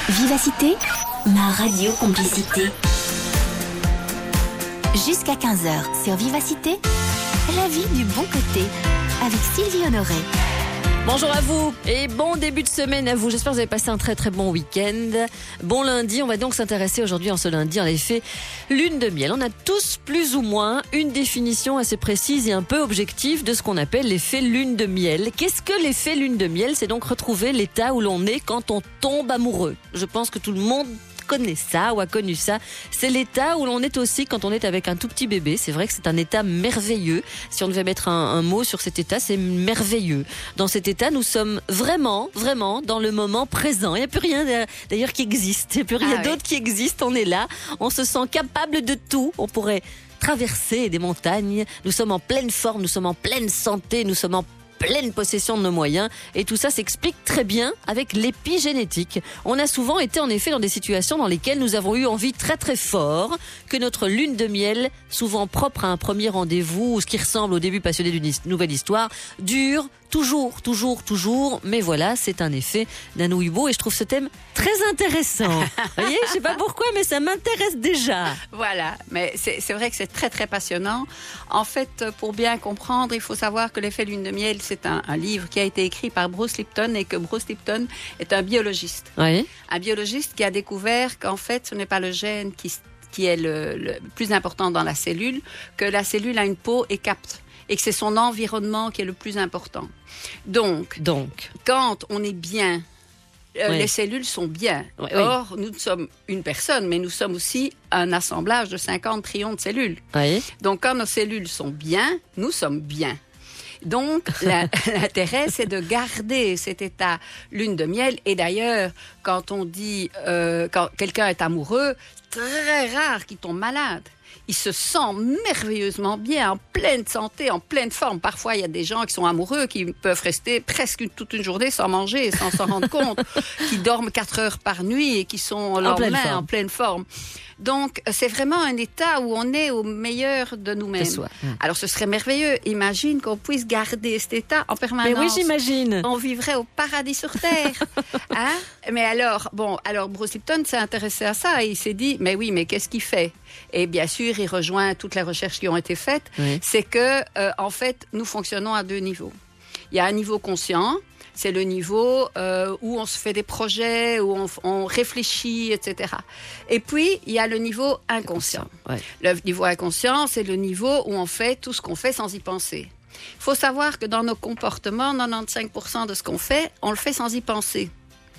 Vivacité, ma radio complicité. Jusqu'à 15h sur Vivacité, la vie du bon côté, avec Sylvie Honoré. Bonjour à vous et bon début de semaine à vous. J'espère que vous avez passé un très très bon week-end. Bon lundi, on va donc s'intéresser aujourd'hui en ce lundi à l'effet lune de miel. On a tous plus ou moins une définition assez précise et un peu objective de ce qu'on appelle l'effet lune de miel. Qu'est-ce que l'effet lune de miel ? C'est donc retrouver l'état où l'on est quand on tombe amoureux. Je pense que tout le monde connaît ça ou a connu ça. C'est l'état où l'on est aussi quand on est avec un tout petit bébé. C'est vrai que c'est un état merveilleux. Si on devait mettre un mot sur cet état, c'est merveilleux. Dans cet état, nous sommes vraiment dans le moment présent. Il n'y a plus rien d'ailleurs qui existe. Il n'y a plus rien d'autre qui existe. On est là. On se sent capable de tout. On pourrait traverser des montagnes. Nous sommes en pleine forme. Nous sommes en pleine santé. Nous sommes en pleine possession de nos moyens, et tout ça s'explique très bien avec l'épigénétique. On a souvent été en effet dans des situations dans lesquelles nous avons eu envie très très fort que notre lune de miel, souvent propre à un premier rendez-vous ou ce qui ressemble au début passionné d'une nouvelle histoire, dure toujours, mais voilà, c'est un effet d'un ouïe-beau et je trouve ce thème très intéressant. Vous voyez, je sais pas pourquoi, mais ça m'intéresse déjà. Voilà, mais c'est vrai que c'est très très passionnant. En fait, pour bien comprendre, il faut savoir que l'effet lune de miel, c'est un livre qui a été écrit par Bruce Lipton et que Bruce Lipton est un biologiste. Oui. Un biologiste qui a découvert qu'en fait, ce n'est pas le gène qui est le plus important dans la cellule, que la cellule a une peau et capte. Et que c'est son environnement qui est le plus important. Donc, quand on est bien, les cellules sont bien. Oui. Or, nous sommes une personne, mais nous sommes aussi un assemblage de 50 trillions de cellules. Oui. Donc, quand nos cellules sont bien, nous sommes bien. Donc, l'intérêt, c'est de garder cet état lune de miel. Et d'ailleurs, quand on dit, quand quelqu'un est amoureux, très rare qu'il tombe malade. Il se sent merveilleusement bien, en pleine santé, en pleine forme. Parfois, il y a des gens qui sont amoureux, qui peuvent rester presque toute une journée sans manger, sans s'en rendre compte, qui dorment 4 heures par nuit et qui sont en pleine forme. Donc, c'est vraiment un état où on est au meilleur de nous-mêmes. Alors, ce serait merveilleux. Imagine qu'on puisse garder cet état en permanence. Mais oui, j'imagine. On vivrait au paradis sur Terre. Hein? Mais alors, Bruce Lipton s'est intéressé à ça et il s'est dit, mais oui, mais qu'est-ce qu'il fait? Et bien sûr, il rejoint toutes les recherches qui ont été faites. Oui. C'est que, en fait, nous fonctionnons à 2 niveaux. Il y a un niveau conscient. C'est le niveau où on se fait des projets, où on réfléchit, etc. Et puis, il y a le niveau inconscient. Ouais. Le niveau inconscient, c'est le niveau où on fait tout ce qu'on fait sans y penser. Il faut savoir que dans nos comportements, 95% de ce qu'on fait, on le fait sans y penser.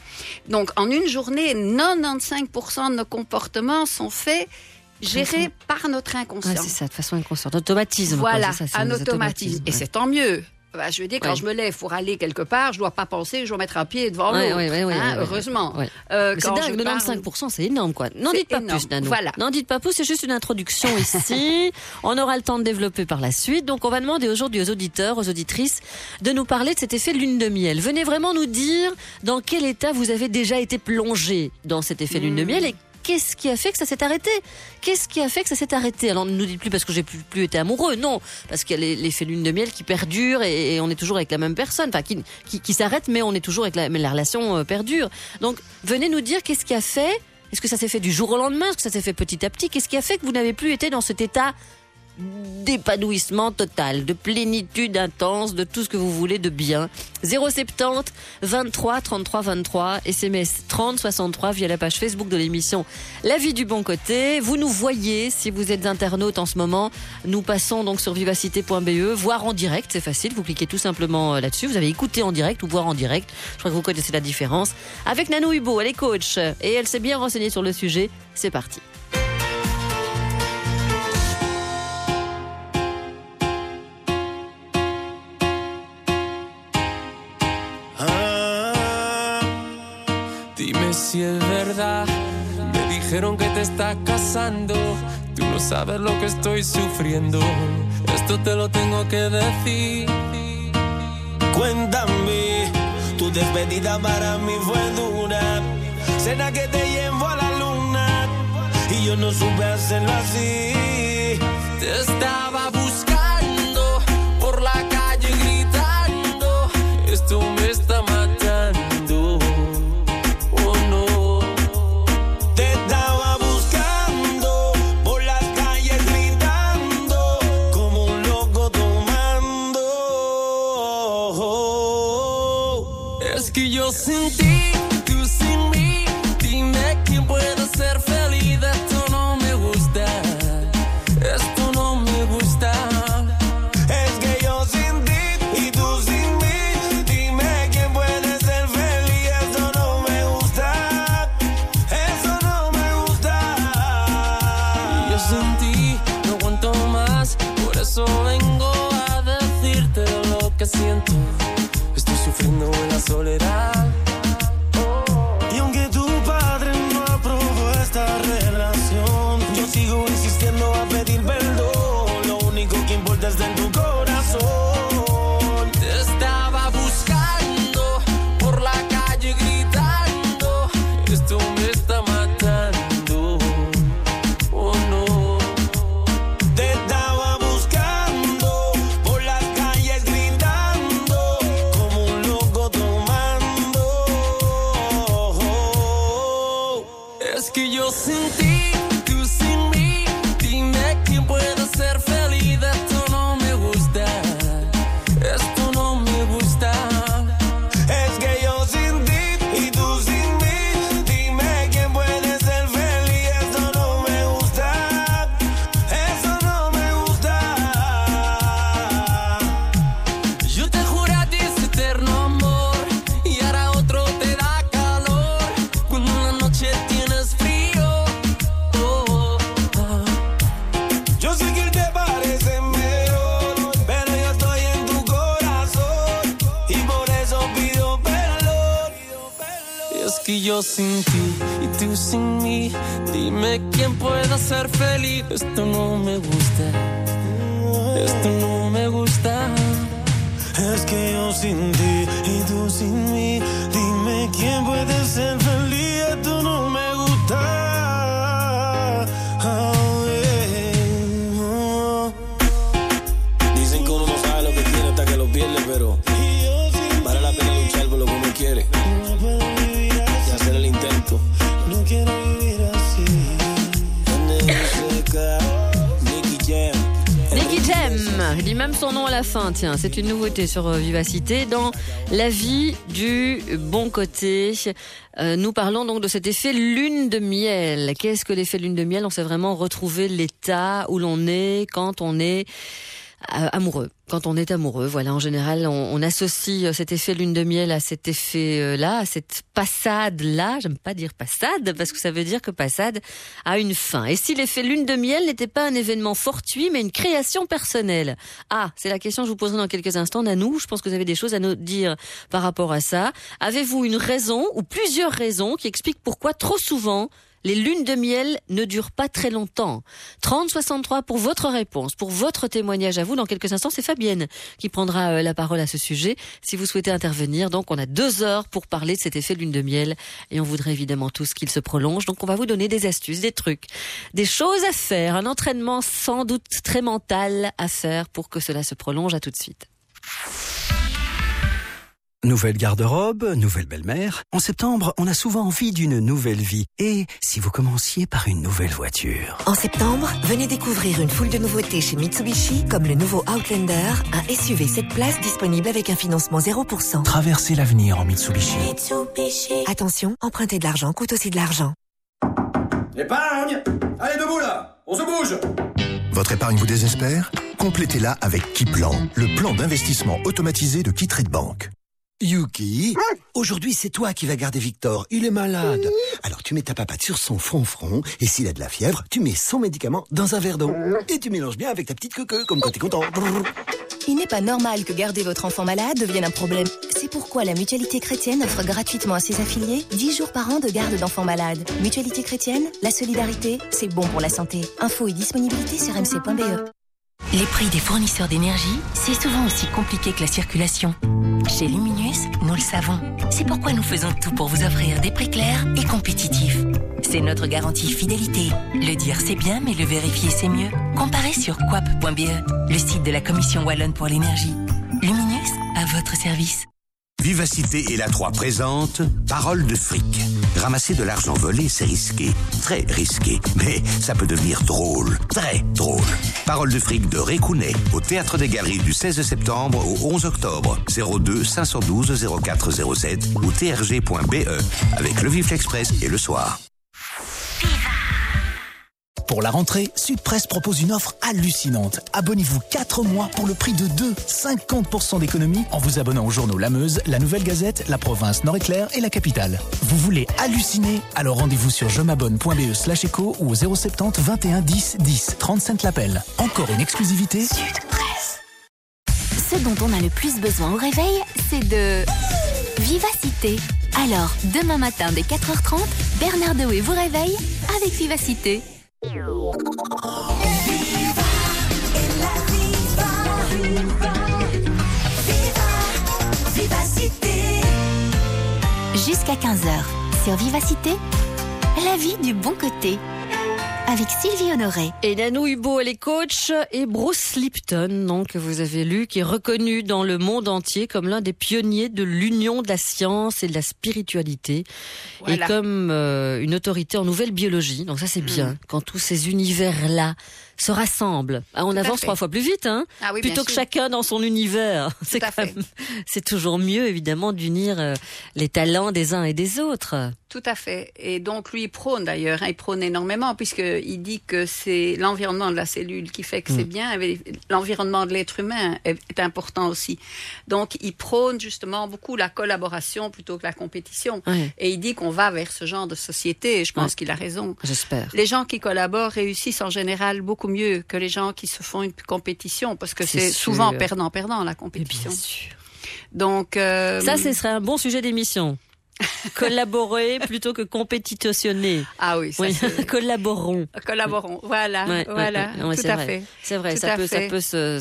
Donc, en une journée, 95% de nos comportements sont faits gérés par notre inconscient. Ah, c'est ça, de façon inconsciente. Automatisme. Voilà, c'est ça, un automatisme. Et c'est tant mieux. Je veux dire, quand je me lève pour aller quelque part, je dois pas penser que je dois mettre un pied devant l'autre. Heureusement. Ouais. C'est dingue, 95%, c'est énorme, quoi. N'en dites pas plus, Nanou. Voilà. N'en dites pas plus, c'est juste une introduction ici. On aura le temps de développer par la suite. Donc, on va demander aujourd'hui aux auditeurs, aux auditrices, de nous parler de cet effet lune de miel. Venez vraiment nous dire dans quel état vous avez déjà été plongé dans cet effet lune de miel et qu'est-ce qui a fait que ça s'est arrêté ? Qu'est-ce qui a fait que ça s'est arrêté ? Alors, ne nous dites plus parce que j'ai plus été amoureux, non. Parce qu'il y a l'effet lune de miel qui perdure et on est toujours avec la même personne. Enfin, qui s'arrête, mais on est toujours avec mais la relation perdure. Donc, venez nous dire qu'est-ce qui a fait ? Est-ce que ça s'est fait du jour au lendemain ? Est-ce que ça s'est fait petit à petit ? Qu'est-ce qui a fait que vous n'avez plus été dans cet état d'épanouissement total, de plénitude intense, de tout ce que vous voulez de bien. 070 23 33 23, SMS 30 63 via la page Facebook de l'émission La Vie du Bon Côté. Vous nous voyez si vous êtes internaute en ce moment. Nous passons donc sur vivacité.be, voir en direct, c'est facile, vous cliquez tout simplement là-dessus. Vous avez écouté en direct ou voir en direct. Je crois que vous connaissez la différence. Avec Nanou Hubo, elle est coach et elle s'est bien renseignée sur le sujet. C'est parti. Si es verdad, me dijeron que te estás casando. Tú no sabes lo que estoy sufriendo. Esto te lo tengo que decir. Cuéntame, tu despedida para mí fue dura. Será que te llevo a la luna y yo no supe hacerlo así. Te estaba buscando por la calle gritando. Esto me está matando. Oh no. Es que yo sin ti, tú sin mí, dime quién puede ser feliz. Esto no me gusta, esto no me gusta. Es que yo sin ti y tú sin mí, dime quién puede ser feliz. Esto no me gusta, eso no me gusta. Yo te juro a ti ese eterno amor y ahora otro te da calor cuando una noche tienes frío. Yo sé que te parece mejor, pero yo estoy en tu corazón y por eso pido perdón. Y es que yo sin ti y tú sin mí, dime quién puede ser feliz. Esto no me gusta, esto no me gusta. Es que yo sin ti y tú sin mí, dime quién puede ser feliz. Esto no me gusta. Oh, yeah. Oh. Dicen que uno no sabe lo que tiene hasta que lo pierde, pero vale la pena luchar por lo que uno quiere y hacer el intento. No quiero vivir así. Nicky Jam. Nicky Jam, il dit même son nom à la fin, tiens, c'est une nouveauté sur Vivacité. Dans La vie du bon côté, nous parlons donc de cet effet lune de miel. Qu'est-ce que l'effet lune de miel? On sait vraiment retrouver l'état où l'on est quand on est amoureux. Quand on est amoureux, voilà, en général, on associe cet effet lune de miel à cet effet-là, à cette passade-là. J'aime pas dire passade, parce que ça veut dire que passade a une fin. Et si l'effet lune de miel n'était pas un événement fortuit, mais une création personnelle? Ah, c'est la question que je vous poserai dans quelques instants. Nanou, je pense que vous avez des choses à nous dire par rapport à ça. Avez-vous une raison ou plusieurs raisons qui expliquent pourquoi trop souvent les lunes de miel ne durent pas très longtemps? 30-63 pour votre réponse, pour votre témoignage à vous. Dans quelques instants, c'est Fabienne qui prendra la parole à ce sujet. Si vous souhaitez intervenir, donc on a 2 heures pour parler de cet effet lune de miel et on voudrait évidemment tous qu'il se prolonge. Donc on va vous donner des astuces, des trucs, des choses à faire, un entraînement sans doute très mental à faire pour que cela se prolonge. À tout de suite. Nouvelle garde-robe, nouvelle belle-mère. En septembre, on a souvent envie d'une nouvelle vie. Et si vous commenciez par une nouvelle voiture? En septembre, venez découvrir une foule de nouveautés chez Mitsubishi, comme le nouveau Outlander, un SUV 7 places disponible avec un financement 0%. Traversez l'avenir en Mitsubishi. Attention, emprunter de l'argent coûte aussi de l'argent. Épargne! Allez, debout là! On se bouge! Votre épargne vous désespère? Complétez-la avec Kiplan, le plan d'investissement automatisé de Kitrade Bank. Yuki, aujourd'hui c'est toi qui vas garder Victor, il est malade. Alors tu mets ta papate sur son front et s'il a de la fièvre, tu mets son médicament dans un verre d'eau. Et tu mélanges bien avec ta petite queue, comme quand t'es content. Il n'est pas normal que garder votre enfant malade devienne un problème. C'est pourquoi la Mutualité Chrétienne offre gratuitement à ses affiliés 10 jours par an de garde d'enfants malades. Mutualité Chrétienne, la solidarité, c'est bon pour la santé. Infos et disponibilité sur mc.be. Les prix des fournisseurs d'énergie, c'est souvent aussi compliqué que la circulation. Chez Luminus, nous le savons. C'est pourquoi nous faisons tout pour vous offrir des prix clairs et compétitifs. C'est notre garantie fidélité. Le dire c'est bien, mais le vérifier c'est mieux. Comparez sur coop.be, le site de la Commission Wallonne pour l'énergie. Luminus, à votre service. Vivacité et la 3 présente Parole de fric. Ramasser de l'argent volé, c'est risqué. Très risqué. Mais ça peut devenir drôle. Très drôle. Parole de fric de Ray Kounet au Théâtre des Galeries du 16 septembre au 11 octobre. 02 512 0407 ou trg.be avec le Vif Express et le soir. Pour la rentrée, Sud-Presse propose une offre hallucinante. Abonnez-vous 4 mois pour le prix de 2. 50% d'économie en vous abonnant aux journaux La Meuse, La Nouvelle Gazette, La Province, Nord-Éclair et La Capitale. Vous voulez halluciner? Alors rendez-vous sur jemabonne.be/éco ou au 070 21 10 10. 30 cents l'appel. Encore une exclusivité Sud-Presse. Ce dont on a le plus besoin au réveil, c'est de Vivacité. Alors, demain matin dès 4h30, Bernard Dewey vous réveille avec Vivacité. Jusqu'à 15h, sur Vivacité, la vie du bon côté. avec Sylvie Honoré. Et Nanou Hubo, elle est coach, et Bruce Lipton, donc, que vous avez lu, qui est reconnu dans le monde entier comme l'un des pionniers de l'union de la science et de la spiritualité, Voilà. et comme une autorité en nouvelle biologie. Donc ça, c'est bien, quand tous ces univers-là se rassemblent. Ah, on avance 3 fois plus vite, hein, Ah oui, plutôt bien que sûr. chacun dans son univers. C'est Tout à quand même, c'est toujours mieux, évidemment, d'unir les talents des uns et des autres. Tout à fait. Et donc, lui, il prône d'ailleurs, il prône énormément, puisqu'il dit que c'est l'environnement de la cellule qui fait que c'est bien, mais l'environnement de l'être humain est important aussi. Donc, il prône justement beaucoup la collaboration plutôt que la compétition. Ouais. Et il dit qu'on va vers ce genre de société, et je pense qu'il a raison. J'espère. Les gens qui collaborent réussissent en général beaucoup mieux que les gens qui se font une compétition, parce que c'est sûr. souvent perdant-perdant, la compétition. Bien sûr. Donc, Ça, ce serait un bon sujet d'émission. Collaborer plutôt que compétitionner. Ah oui, ça Oui, c'est... collaborons. Collaborons, voilà, Ouais, voilà, ouais, tout c'est à vrai. fait. C'est vrai, Tout ça à peut fait.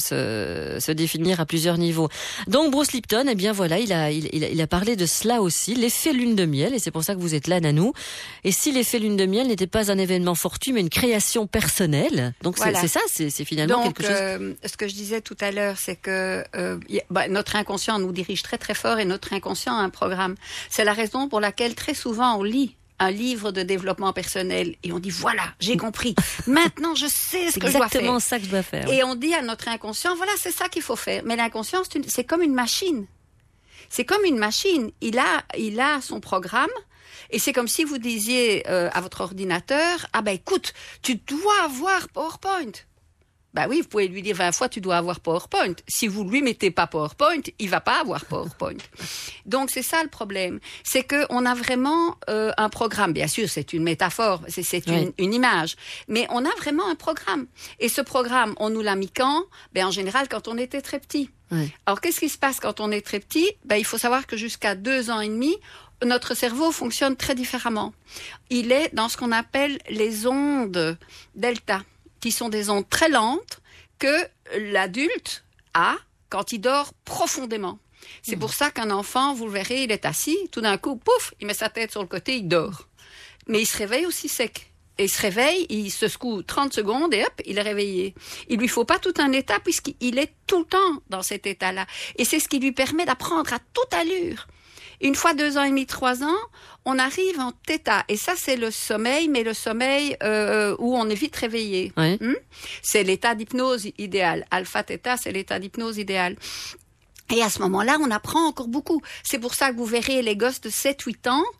se définir à plusieurs niveaux. Donc Bruce Lipton, eh bien voilà, il a parlé de cela aussi, l'effet lune de miel, et c'est pour ça que vous êtes là, Nanou. Et si l'effet lune de miel n'était pas un événement fortuit, mais une création personnelle, donc Voilà. c'est ça, c'est finalement Donc, quelque chose. ce que je disais tout à l'heure, c'est que notre inconscient nous dirige très très fort, et notre inconscient a un programme. C'est la raison pour laquelle très souvent on lit un livre de développement personnel et on dit voilà, j'ai compris. Maintenant, je sais ce C'est que je dois faire. exactement ça que je dois faire. Et on dit à notre inconscient voilà, c'est ça qu'il faut faire. Mais l'inconscient, c'est comme une machine. C'est comme une machine. Il a son programme. Et c'est comme si vous disiez à votre ordinateur ah ben écoute, tu dois avoir PowerPoint. Ben oui, vous pouvez lui dire 20 fois tu dois avoir PowerPoint. Si vous lui mettez pas PowerPoint, il va pas avoir PowerPoint. Donc c'est ça le problème, c'est que on a vraiment un programme. Bien sûr, c'est une métaphore, c'est une image, mais on a vraiment un programme. Et ce programme, on nous l'a mis quand ? Ben en général quand on était très petit. Ouais. Alors qu'est-ce qui se passe quand on est très petit ? Ben il faut savoir que jusqu'à 2 ans et demi, notre cerveau fonctionne très différemment. Il est dans ce qu'on appelle les ondes delta, qui sont des ondes très lentes que l'adulte a quand il dort profondément. C'est pour ça qu'un enfant, vous le verrez, il est assis, tout d'un coup, pouf, il met sa tête sur le côté, il dort. Mais il se réveille aussi sec. Et il se réveille, il se secoue 30 secondes et hop, il est réveillé. Il lui faut pas tout un état puisqu'il est tout le temps dans cet état-là. Et c'est ce qui lui permet d'apprendre à toute allure. Une fois 2 ans et demi, 3 ans, on arrive en θ. Et ça, c'est le sommeil, mais le sommeil où on est vite réveillé. Ouais. C'est l'état d'hypnose idéal. Alpha-θ, c'est l'état d'hypnose idéal. Et à ce moment-là, on apprend encore beaucoup. C'est pour ça que vous verrez les gosses de 7-8 ans,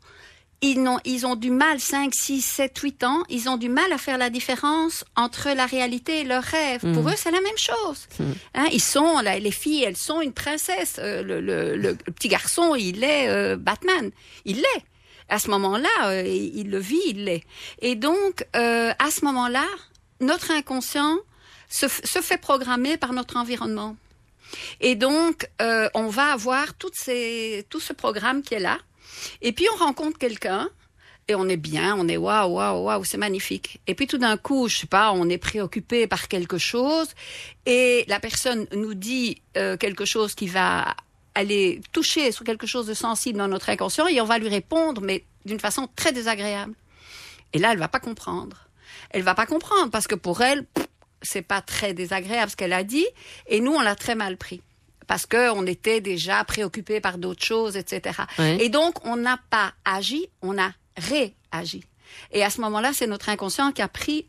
ils ont du mal, 5, 6, 7, 8 ans, ils ont du mal à faire la différence entre la réalité et leur rêve. Pour eux, c'est la même chose. Hein, ils sont, les filles, elles sont une princesse. Le petit garçon, il est Batman. Il l'est. À ce moment-là, il le vit, il l'est. Et donc, à ce moment-là, notre inconscient se fait programmer par notre environnement. Et donc, on va avoir tout ce programme qui est là. Et puis, on rencontre quelqu'un et on est bien, on est waouh, c'est magnifique. Et puis, tout d'un coup, je sais pas, on est préoccupé par quelque chose et la personne nous dit quelque chose qui va aller toucher sur quelque chose de sensible dans notre inconscient et on va lui répondre, mais d'une façon très désagréable. Et là, elle va pas comprendre. Elle va pas comprendre parce que pour elle, c'est pas très désagréable ce qu'elle a dit et nous, on l'a très mal pris. Parce qu'on était déjà préoccupés par d'autres choses, etc. Ouais. Et donc, on n'a pas agi, on a réagi. Et à ce moment-là, c'est notre inconscient qui a pris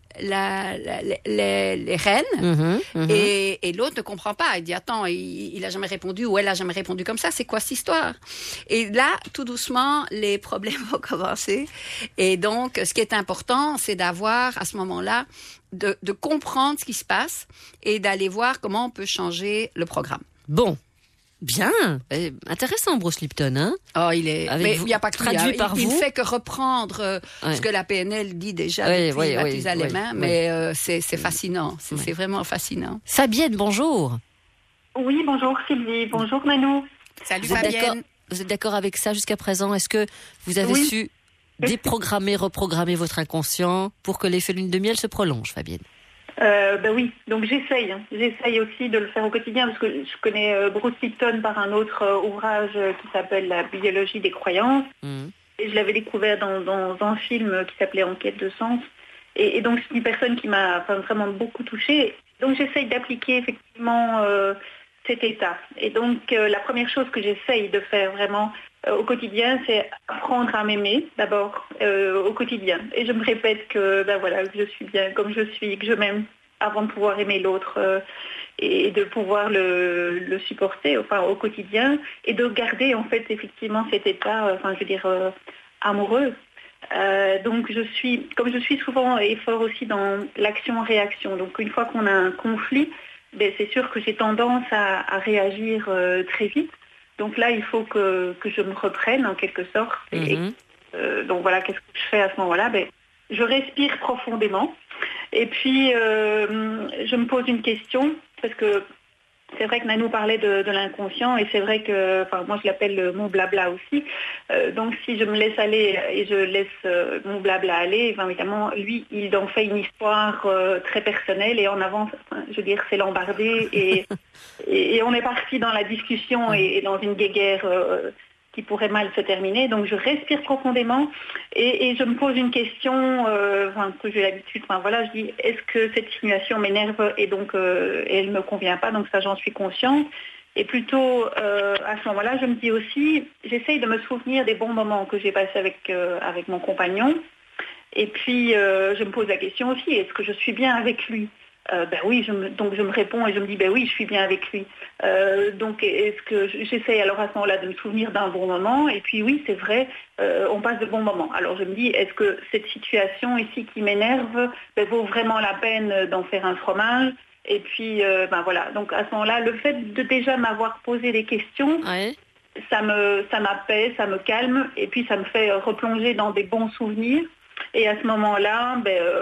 les rênes. Et l'autre ne comprend pas. Il dit, attends, il a jamais répondu ou elle a jamais répondu comme ça. C'est quoi cette histoire? Et là, tout doucement, les problèmes vont commencer. Et donc, ce qui est important, c'est d'avoir, à ce moment-là, de comprendre ce qui se passe et d'aller voir comment on peut changer le programme. Bon, bien, intéressant Bruce Lipton, hein. Oh, il est. Mais il n'y a pas que traduit par il vous. ne fait que reprendre ce que la PNL dit déjà depuis Mathusalem, mais c'est fascinant. C'est vraiment fascinant. Fabienne, bonjour. Oui, bonjour Sylvie, bonjour Nanou. Salut Fabienne. Vous êtes d'accord avec ça jusqu'à présent? Est-ce que vous avez su déprogrammer, reprogrammer votre inconscient pour que l'effet lune de miel se prolonge, Fabienne? Oui, donc j'essaye aussi de le faire au quotidien parce que je connais Bruce Lipton par un autre ouvrage qui s'appelle La biologie des croyances. Et je l'avais découvert dans un film qui s'appelait Enquête de sens. Et donc, c'est une personne qui m'a vraiment beaucoup touchée. Donc, j'essaye d'appliquer effectivement cet état. Et donc, la première chose que j'essaye de faire vraiment au quotidien, c'est apprendre à m'aimer d'abord au quotidien. Et je me répète que que je suis bien comme je suis, que je m'aime avant de pouvoir aimer l'autre et de pouvoir le supporter au quotidien et de garder en fait effectivement cet état, amoureux. Donc je suis souvent et fort aussi dans l'action-réaction. Donc une fois qu'on a un conflit, c'est sûr que j'ai tendance à réagir très vite. Donc là, il faut que je me reprenne en quelque sorte. Donc voilà, qu'est-ce que je fais à ce moment-là ? Je respire profondément et puis je me pose une question parce que c'est vrai que Nanou parlait de l'inconscient et c'est vrai que, moi je l'appelle mon blabla aussi. Donc si je me laisse aller et je laisse mon blabla aller, évidemment, lui, il en fait une histoire très personnelle et en avance, c'est l'embardé et on est parti dans la discussion et dans une guéguerre qui pourrait mal se terminer. Donc je respire profondément et je me pose une question que j'ai l'habitude. Je dis, est-ce que cette situation m'énerve et donc elle ne me convient pas, donc ça j'en suis consciente. Et plutôt à ce moment-là, je me dis aussi, j'essaye de me souvenir des bons moments que j'ai passés avec mon compagnon. Et puis je me pose la question aussi, est-ce que je suis bien avec lui ? Oui, donc je me réponds et je me dis oui, je suis bien avec lui. Donc est-ce que j'essaye alors à ce moment-là de me souvenir d'un bon moment ? Et puis oui, c'est vrai, on passe de bons moments. Alors je me dis, est-ce que cette situation ici qui m'énerve vaut vraiment la peine d'en faire un fromage ? Et puis donc à ce moment-là, le fait de déjà m'avoir posé des questions, ça m'apaise, ça me calme et puis ça me fait replonger dans des bons souvenirs. Et à ce moment-là,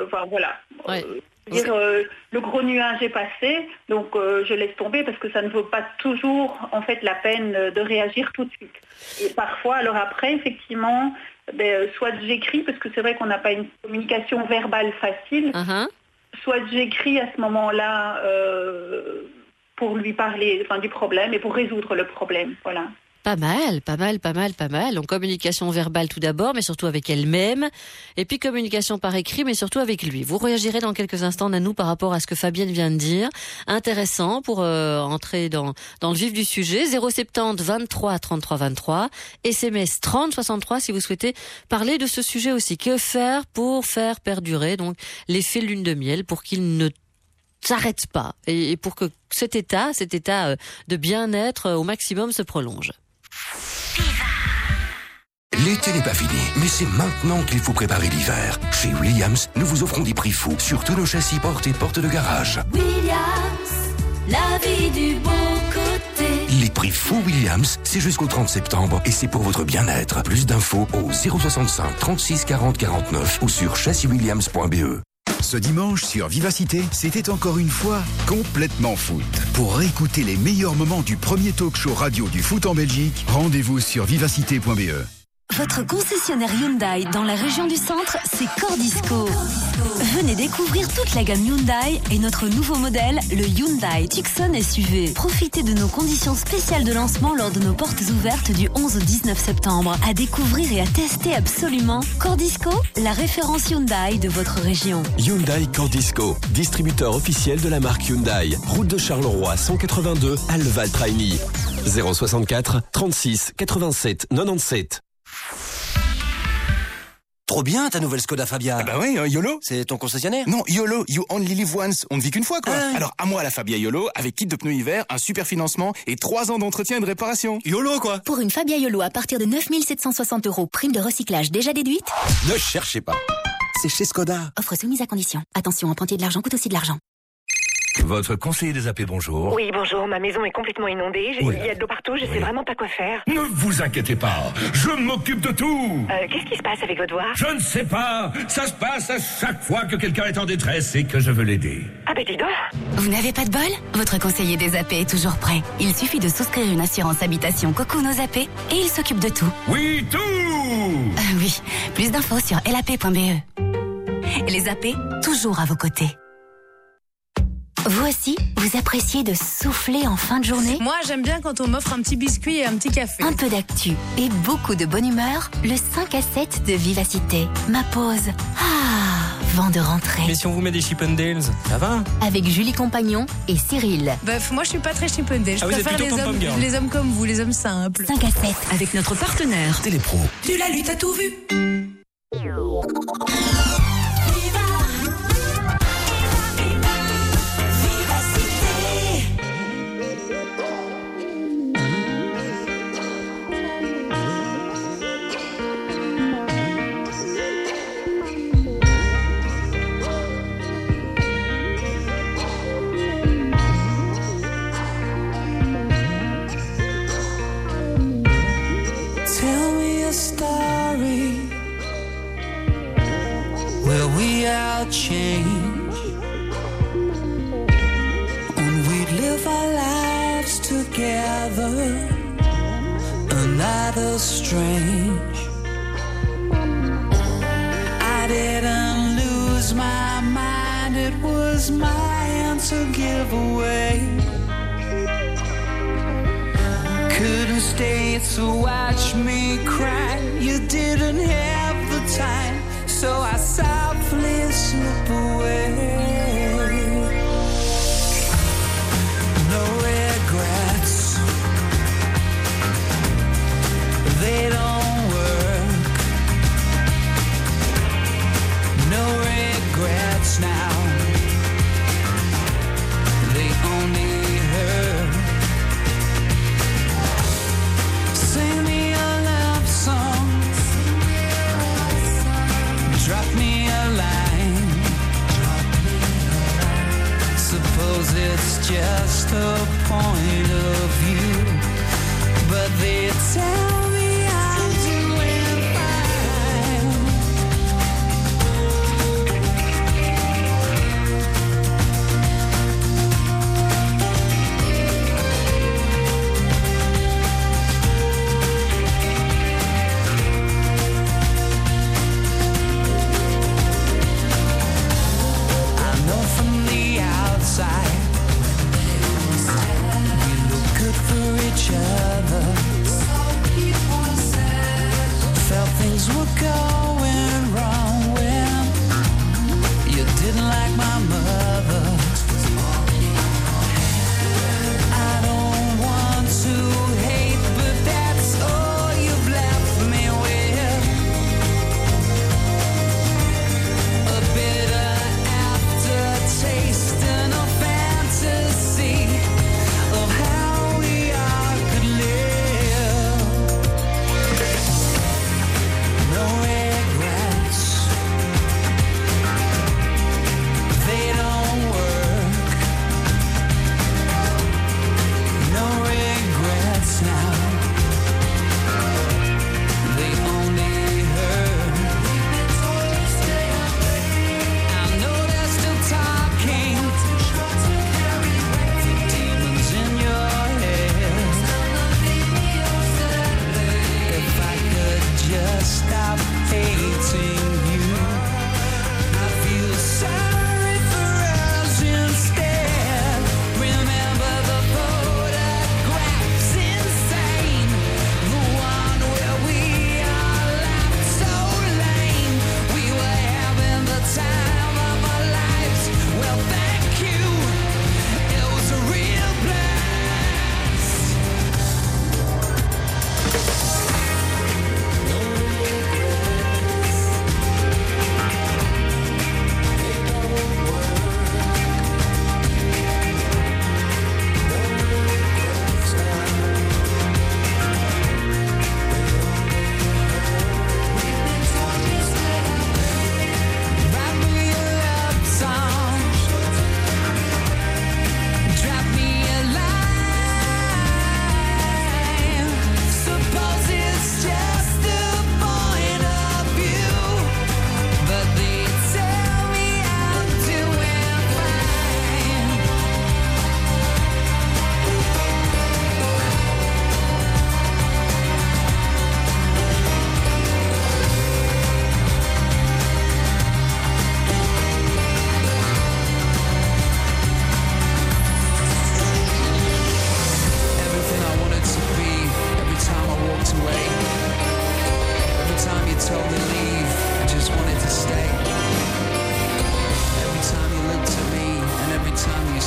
le gros nuage est passé, donc je laisse tomber parce que ça ne vaut pas toujours en fait la peine de réagir tout de suite. Et parfois, alors après, effectivement, soit j'écris parce que c'est vrai qu'on n'a pas une communication verbale facile, soit j'écris à ce moment-là pour lui parler du problème et pour résoudre le problème. Voilà. Pas mal. Donc communication verbale tout d'abord, mais surtout avec elle-même. Et puis communication par écrit, mais surtout avec lui. Vous réagirez dans quelques instants, Nanou, par rapport à ce que Fabienne vient de dire. Intéressant pour entrer dans le vif du sujet. 070 23 33 23. SMS 30 63 si vous souhaitez parler de ce sujet aussi. Que faire pour faire perdurer donc l'effet lune de miel pour qu'il ne s'arrête pas et pour que cet état de bien-être au maximum se prolonge. L'été n'est pas fini, mais c'est maintenant qu'il faut préparer l'hiver. Chez Williams, nous vous offrons des prix fous sur tous nos châssis portes et portes de garage. Williams, la vie du bon côté. Les prix fous Williams, c'est jusqu'au 30 septembre et c'est pour votre bien-être. Plus d'infos au 065 36 40 49 ou sur chassiswilliams.be. Ce dimanche sur Vivacité, c'était encore une fois complètement foot. Pour réécouter les meilleurs moments du premier talk-show radio du foot en Belgique, rendez-vous sur vivacité.be. Votre concessionnaire Hyundai dans la région du centre, c'est Cordisco. Venez découvrir toute la gamme Hyundai et notre nouveau modèle, le Hyundai Tucson SUV. Profitez de nos conditions spéciales de lancement lors de nos portes ouvertes du 11 au 19 septembre. À découvrir et à tester absolument. Cordisco, la référence Hyundai de votre région. Hyundai Cordisco, distributeur officiel de la marque Hyundai. Route de Charleroi 182 à Leval-Traigny. 064 36 87 97. Trop bien ta nouvelle Skoda Fabia. Ah bah ouais, YOLO. C'est ton concessionnaire? Non, YOLO, you only live once. On ne vit qu'une fois, quoi. Alors, à moi la Fabia YOLO, avec kit de pneus hiver, un super financement et 3 ans d'entretien et de réparation. YOLO, quoi. Pour une Fabia YOLO à partir de 9 760 €, prime de recyclage déjà déduite. Ne cherchez pas. C'est chez Skoda. Offre soumise à condition. Attention, emprunter de l'argent coûte aussi de l'argent. Votre conseiller des AP, bonjour. Oui, bonjour, ma maison est complètement inondée, il y a de l'eau partout, je sais vraiment pas quoi faire. Ne vous inquiétez pas, je m'occupe de tout. Qu'est-ce qui se passe avec votre voix? Je ne sais pas, ça se passe à chaque fois que quelqu'un est en détresse et que je veux l'aider. Ah ben dis donc. Vous n'avez pas de bol? Votre conseiller des AP est toujours prêt. Il suffit de souscrire une assurance habitation Cocoon aux AP et il s'occupe de tout. Oui, tout. Oui, plus d'infos sur lap.be. Les AP, toujours à vos côtés. Vous aussi, vous appréciez de souffler en fin de journée? Moi, j'aime bien quand on m'offre un petit biscuit et un petit café. Un peu d'actu et beaucoup de bonne humeur, le 5 à 7 de Vivacité. Ma pause. vent de rentrée. Mais si on vous met des Chippendales, ça va? Avec Julie Compagnon et Cyril. Moi, je suis pas très Chippendale. Je vous êtes préfère plutôt les hommes comme vous, les hommes simples. 5 à 7. Avec notre partenaire Télépro. Tu l'as lu, t'as tout vu. Tell me a story where we all change and we'd live our lives together, another strange. I didn't lose my mind, it was mine to give away. Couldn't stay to watch me cry. You didn't have the time, so I softly slip away. No regrets, they don't work. No regrets now, they only hurt. Sing me a love song, drop me a line. Suppose it's just a point of view, but they tell me I'm doing fine. I know from the outside we look good for each other.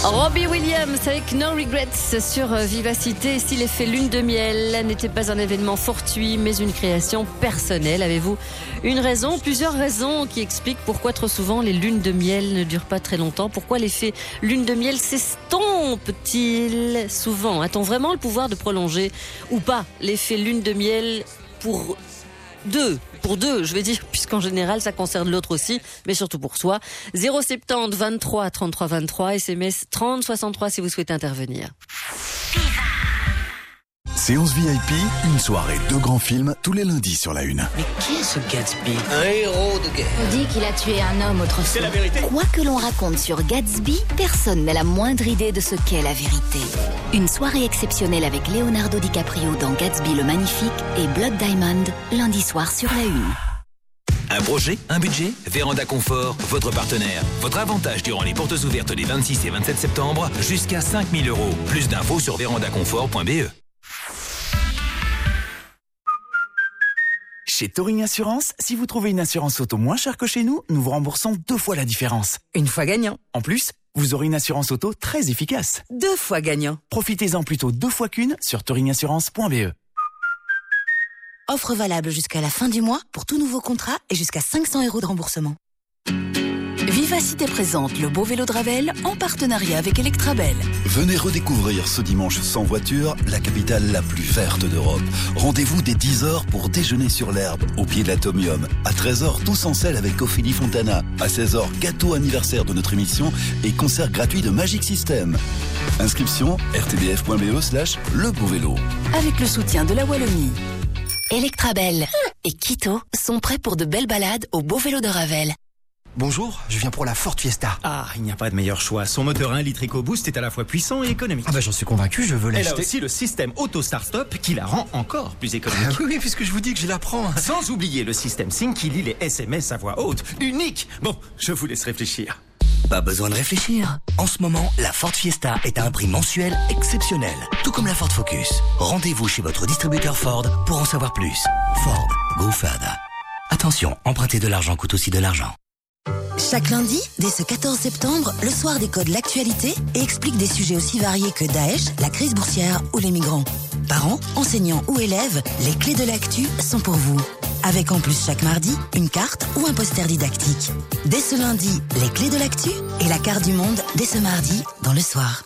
Robbie Williams avec No Regrets sur Vivacité. Si l'effet lune de miel n'était pas un événement fortuit, mais une création personnelle, avez-vous une raison, plusieurs raisons qui expliquent pourquoi trop souvent les lunes de miel ne durent pas très longtemps? Pourquoi l'effet lune de miel s'estompe-t-il souvent? A-t-on vraiment le pouvoir de prolonger ou pas l'effet lune de miel pour deux, je vais dire, puisqu'en général, ça concerne l'autre aussi, mais surtout pour soi. 070 23 33 23, SMS 30 63 si vous souhaitez intervenir. Séance VIP, une soirée, 2 grands films, tous les lundis sur la Une. Mais qui est ce Gatsby? Un héros de guerre. On dit qu'il a tué un homme autrefois. C'est la vérité. Quoi que l'on raconte sur Gatsby, personne n'a la moindre idée de ce qu'est la vérité. Une soirée exceptionnelle avec Leonardo DiCaprio dans Gatsby le Magnifique et Blood Diamond, lundi soir sur la Une. Un projet, un budget, Véranda Confort, votre partenaire. Votre avantage durant les portes ouvertes des 26 et 27 septembre, jusqu'à 5 000 €. Plus d'infos sur vérandaconfort.be. Chez Touring Assurance, si vous trouvez une assurance auto moins chère que chez nous, nous vous remboursons 2 fois la différence. Une fois gagnant. En plus, vous aurez une assurance auto très efficace. 2 fois gagnant. Profitez-en plutôt 2 fois qu'une sur touringassurance.be. Offre valable jusqu'à la fin du mois pour tout nouveau contrat et jusqu'à 500 € de remboursement. Vivacité présente le beau vélo de Ravel en partenariat avec Electrabel. Venez redécouvrir ce dimanche sans voiture la capitale la plus verte d'Europe. Rendez-vous dès 10h pour déjeuner sur l'herbe au pied de l'Atomium. À 13h, tous en selle avec Ophélie Fontana. À 16h, gâteau anniversaire de notre émission et concert gratuit de Magic System. Inscription rtbf.be/le beau vélo. Avec le soutien de la Wallonie. Electrabel et Quito sont prêts pour de belles balades au beau vélo de Ravel. Bonjour, je viens pour la Ford Fiesta. Ah, il n'y a pas de meilleur choix. Son moteur 1 litre EcoBoost est à la fois puissant et économique. Ah bah j'en suis convaincu, je veux l'acheter. Elle a aussi le système Auto Start Stop qui la rend encore plus économique. Ah oui, puisque je vous dis que je la prends. Sans oublier le système Sync qui lit les SMS à voix haute. Unique. Bon, je vous laisse réfléchir. Pas besoin de réfléchir. En ce moment, la Ford Fiesta est à un prix mensuel exceptionnel. Tout comme la Ford Focus. Rendez-vous chez votre distributeur Ford pour en savoir plus. Ford, go further. Attention, emprunter de l'argent coûte aussi de l'argent. Chaque lundi, dès ce 14 septembre, le soir décode l'actualité et explique des sujets aussi variés que Daesh, la crise boursière ou les migrants. Parents, enseignants ou élèves, les clés de l'actu sont pour vous. Avec en plus chaque mardi, une carte ou un poster didactique. Dès ce lundi, les clés de l'actu et la carte du monde dès ce mardi dans le soir.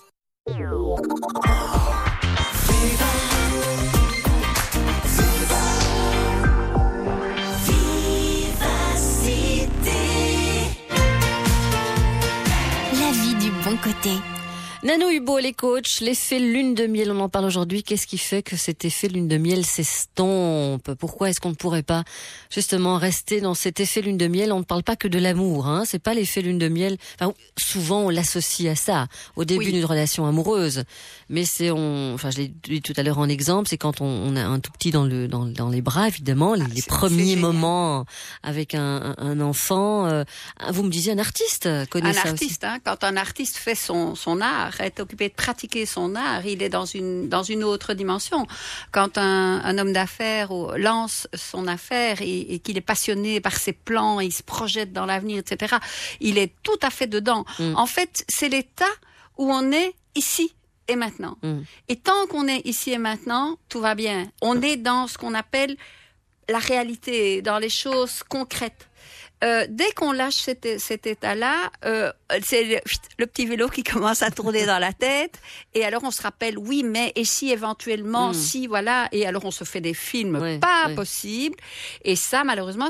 Bon côté. Nanou Hubo, les coachs, l'effet lune de miel, on en parle aujourd'hui. Qu'est-ce qui fait que cet effet lune de miel s'estompe? Pourquoi est-ce qu'on ne pourrait pas justement rester dans cet effet lune de miel? On ne parle pas que de l'amour, hein. C'est pas l'effet lune de miel. Enfin, souvent on l'associe à ça, au début d'une relation amoureuse. Mais je l'ai dit tout à l'heure en exemple, c'est quand on a un tout petit dans les bras, évidemment, les premiers moments avec un enfant. Vous me disiez un artiste connaît ça aussi. Un artiste, hein, quand un artiste fait son art, est occupé de pratiquer son art, il est dans une autre dimension. Quand un homme d'affaires lance son affaire et qu'il est passionné par ses plans, il se projette dans l'avenir, etc., il est tout à fait dedans. En fait, c'est l'état où on est ici et maintenant. Et tant qu'on est ici et maintenant, tout va bien. On est dans ce qu'on appelle la réalité, dans les choses concrètes. Dès qu'on lâche cet état-là, c'est le petit vélo qui commence à tourner dans la tête. Et alors on se rappelle, oui, mais et si éventuellement, si, voilà. Et alors on se fait des films possibles. Et ça, malheureusement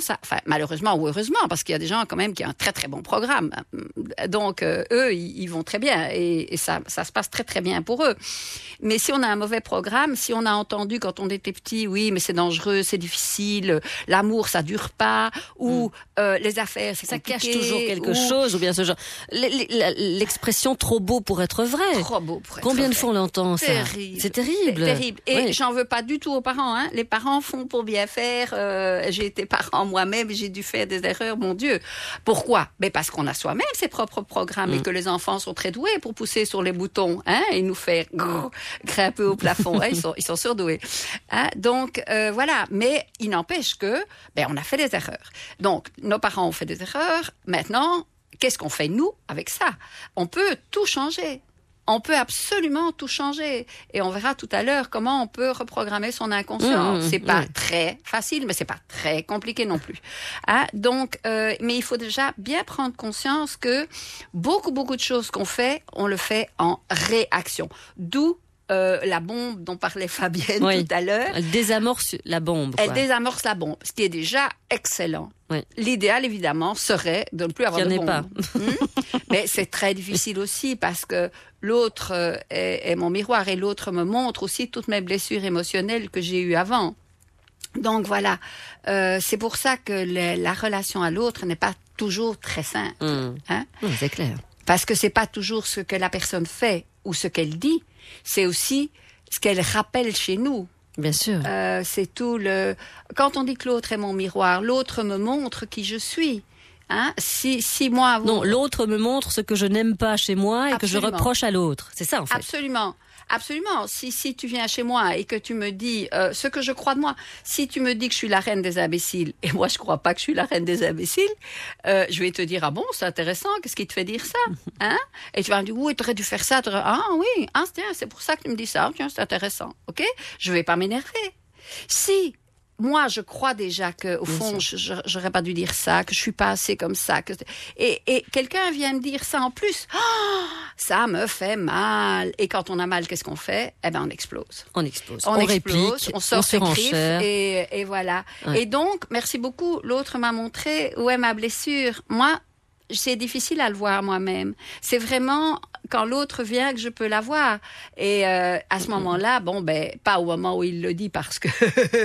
ou heureusement, parce qu'il y a des gens quand même qui ont un très très bon programme. Donc eux, ils vont très bien. Et ça se passe très très bien pour eux. Mais si on a un mauvais programme, si on a entendu quand on était petit, oui, mais c'est dangereux, c'est difficile, l'amour ça dure pas, ou les affaires, c'est compliqué. Ça cache toujours quelque chose, ou bien ce genre. L'expression trop beau pour être vrai. Trop beau pour être Combien vrai. de fois on l'entend, ça? Terrible. C'est terrible. C'est terrible. Et j'en veux pas du tout aux parents, hein. Les parents font pour bien faire. J'ai été parent moi-même, j'ai dû faire des erreurs, mon Dieu. Pourquoi? Mais parce qu'on a soi-même ses propres programmes et que les enfants sont très doués pour pousser sur les boutons, hein, et nous faire grimper au plafond. Hein, ils sont surdoués. Hein, donc, voilà. Mais il n'empêche que, on a fait des erreurs. Donc, nos parents ont fait des erreurs. Maintenant, qu'est-ce qu'on fait, nous, avec ça? On peut tout changer. on peut absolument tout changer. Et on verra tout à l'heure comment on peut reprogrammer son inconscient. C'est pas très facile, mais c'est pas très compliqué non plus. Hein? Donc, mais il faut déjà bien prendre conscience que beaucoup de choses qu'on fait, on le fait en réaction. D'où la bombe dont parlait Fabienne tout à l'heure. Elle désamorce la bombe. Elle désamorce la bombe, ce qui est déjà excellent. Oui. L'idéal, évidemment, serait de ne plus avoir de bombe. Pas. Mais c'est très difficile aussi parce que l'autre est mon miroir et l'autre me montre aussi toutes mes blessures émotionnelles que j'ai eues avant. Donc voilà, c'est pour ça que la relation à l'autre n'est pas toujours très simple. Hein? C'est clair. Parce que c'est pas toujours ce que la personne fait ou ce qu'elle dit, c'est aussi ce qu'elle rappelle chez nous. Bien sûr. C'est tout le... Quand on dit que l'autre est mon miroir, l'autre me montre qui je suis. Hein? Si moi... Non, l'autre me montre ce que je n'aime pas chez moi et que je reproche à l'autre. C'est ça, en fait. Absolument. Si tu viens chez moi et que tu me dis ce que je crois de moi, si tu me dis que je suis la reine des imbéciles, et moi je crois pas que je suis la reine des imbéciles, je vais te dire, ah bon, c'est intéressant, qu'est-ce qui te fait dire ça? Hein? Et tu vas me dire, oui, tu aurais dû faire ça. Ah oui, tiens, c'est pour ça que tu me dis ça. Tiens, c'est intéressant. Ok? Je vais pas m'énerver. Si moi, je crois déjà que, au fond, j'aurais pas dû dire ça, que je suis pas assez comme ça, et quelqu'un vient me dire ça en plus. Ça me fait mal. Et quand on a mal, qu'est-ce qu'on fait? Eh ben, on explose. On réplique, on sort ses griffes, et voilà. Ouais. Et donc, merci beaucoup. L'autre m'a montré où est ma blessure. Moi, c'est difficile à le voir moi-même. C'est vraiment quand l'autre vient que je peux la voir. Et à ce moment-là, pas au moment où il le dit parce que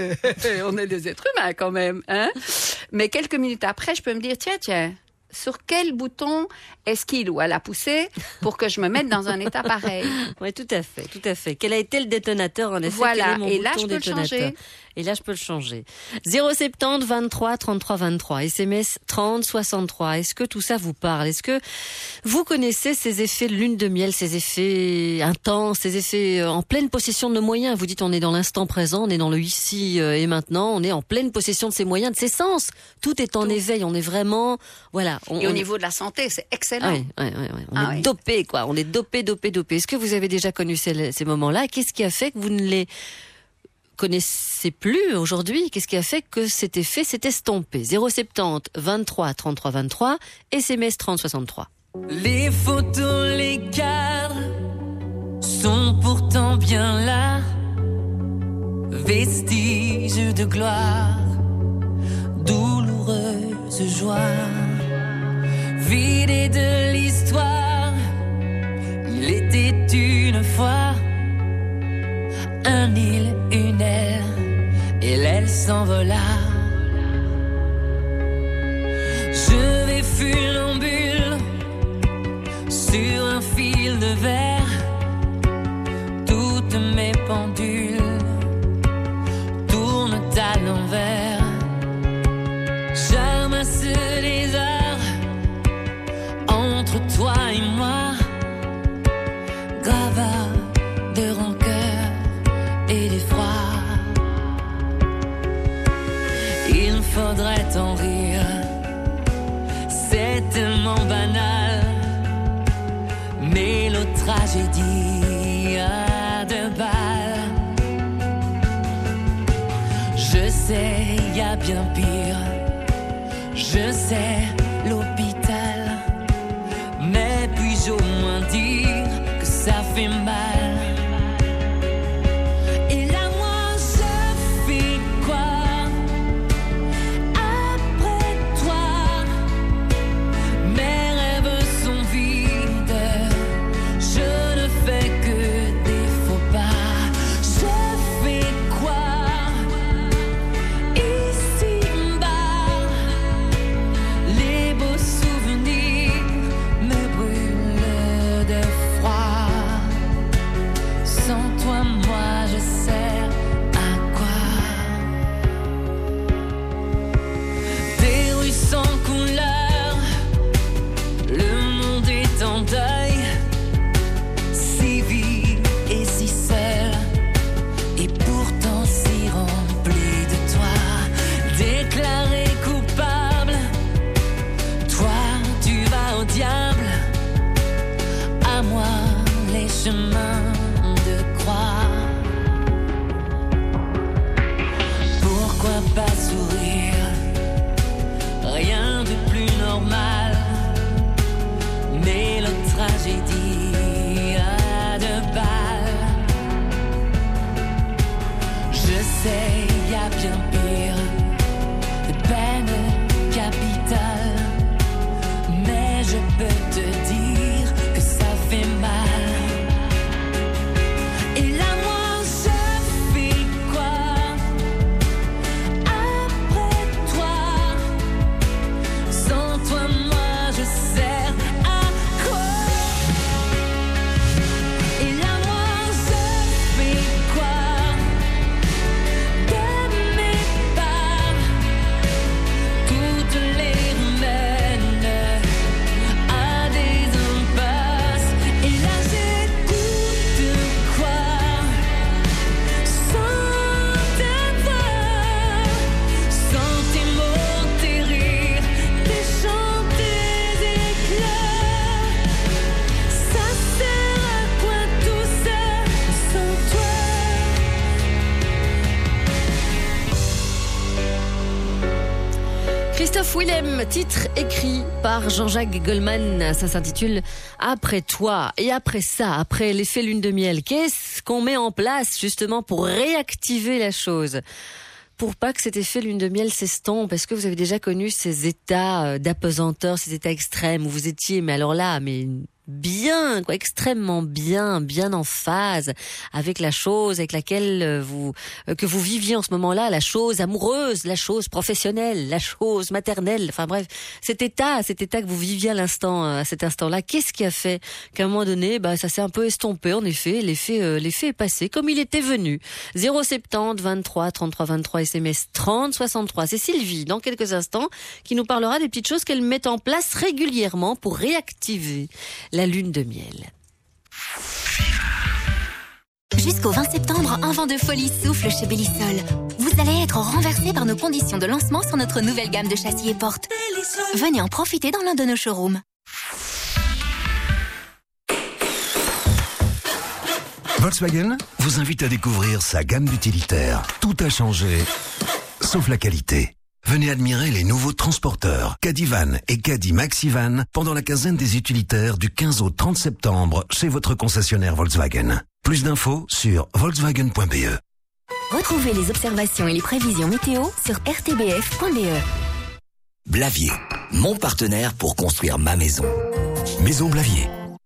on est des êtres humains quand même, hein. Mais quelques minutes après, je peux me dire tiens, sur quel bouton est-ce qu'il ou elle a poussé pour que je me mette dans un état pareil? Oui, tout à fait. Quel a été le détonateur, en effet? Voilà, et là, je peux le changer. Et là, je peux le changer. 070 23 33 23, SMS 30 63. Est-ce que tout ça vous parle? Est-ce que vous connaissez ces effets de lune de miel, ces effets intenses, ces effets en pleine possession de nos moyens? Vous dites, on est dans l'instant présent, on est dans le ici et maintenant, on est en pleine possession de ses moyens, de ses sens. Tout est en éveil, on est vraiment, voilà. Et au niveau de la santé, c'est excellent. Oui. On est dopé, quoi. On est dopé. Est-ce que vous avez déjà connu ces moments-là? Qu'est-ce qui a fait que vous ne les connaissez plus aujourd'hui? Qu'est-ce qui a fait que cet effet s'est estompé? 070 23 33 23, SMS 30 63. Les photos, les cadres sont pourtant bien là, vestiges de gloire, douloureuse joie, vidée de l'histoire. Il était une fois un île, une aile, et l'aile s'envola. Je vais funambule sur un fil de verre, toutes mes pendules tournent à l'envers. J'amasse les heures entre toi et moi, gravat de rancœur et d'effroi. Il faudrait en rire, c'est tellement banal, mélotragédie à deux balles. Je sais, y a bien pire, je sais, l'hôpital, mais puis-je au moins dire que ça fait mal? chemin de croix. Pourquoi pas sourire? Rien de plus normal. Mais la tragédie a deux balles. Je sais, y a bien pire, des peines capitales. Mais je peux te dire que ça fait mal. Et là, moi, je fais quoi après toi? Sans toi, moi, je sers à quoi? Et là, moi, je fais quoi de mes parts? Toutes les mènent à des impasses. Et là, j'écoute quoi? Sans ta voix, sans tes mots, tes rires, tes chants, tes éclats. Ça sert à quoi tout ça sans toi? Christophe Willem, titre écrit par Jean-Jacques Goldman, ça s'intitule Après toi. Et après ça, après l'effet lune de miel, qu'est-ce qu'on met en place justement pour réactiver la chose? Pour pas que cet effet lune de miel s'estompe, est-ce que vous avez déjà connu ces états d'apesanteur, ces états extrêmes où vous étiez, mais alors là, mais bien, quoi, extrêmement bien en phase avec la chose avec laquelle que vous viviez en ce moment-là, la chose amoureuse, la chose professionnelle, la chose maternelle, enfin bref, cet état que vous viviez à cet instant-là, qu'est-ce qui a fait qu'à un moment donné, ça s'est un peu estompé, en effet, l'effet est passé comme il était venu. 070 23 33 23 SMS 30 63. C'est Sylvie, dans quelques instants, qui nous parlera des petites choses qu'elle met en place régulièrement pour réactiver la lune de miel. Jusqu'au 20 septembre, un vent de folie souffle chez Bellisol. Vous allez être renversé par nos conditions de lancement sur notre nouvelle gamme de châssis et portes. Venez en profiter dans l'un de nos showrooms. Volkswagen vous invite à découvrir sa gamme d'utilitaires. Tout a changé, sauf la qualité. Venez admirer les nouveaux transporteurs Caddy Van et Caddy Maxivan pendant la quinzaine des utilitaires du 15 au 30 septembre chez votre concessionnaire Volkswagen. Plus d'infos sur volkswagen.be. Retrouvez les observations et les prévisions météo sur rtbf.be. Blavier, mon partenaire pour construire ma maison. Maison Blavier.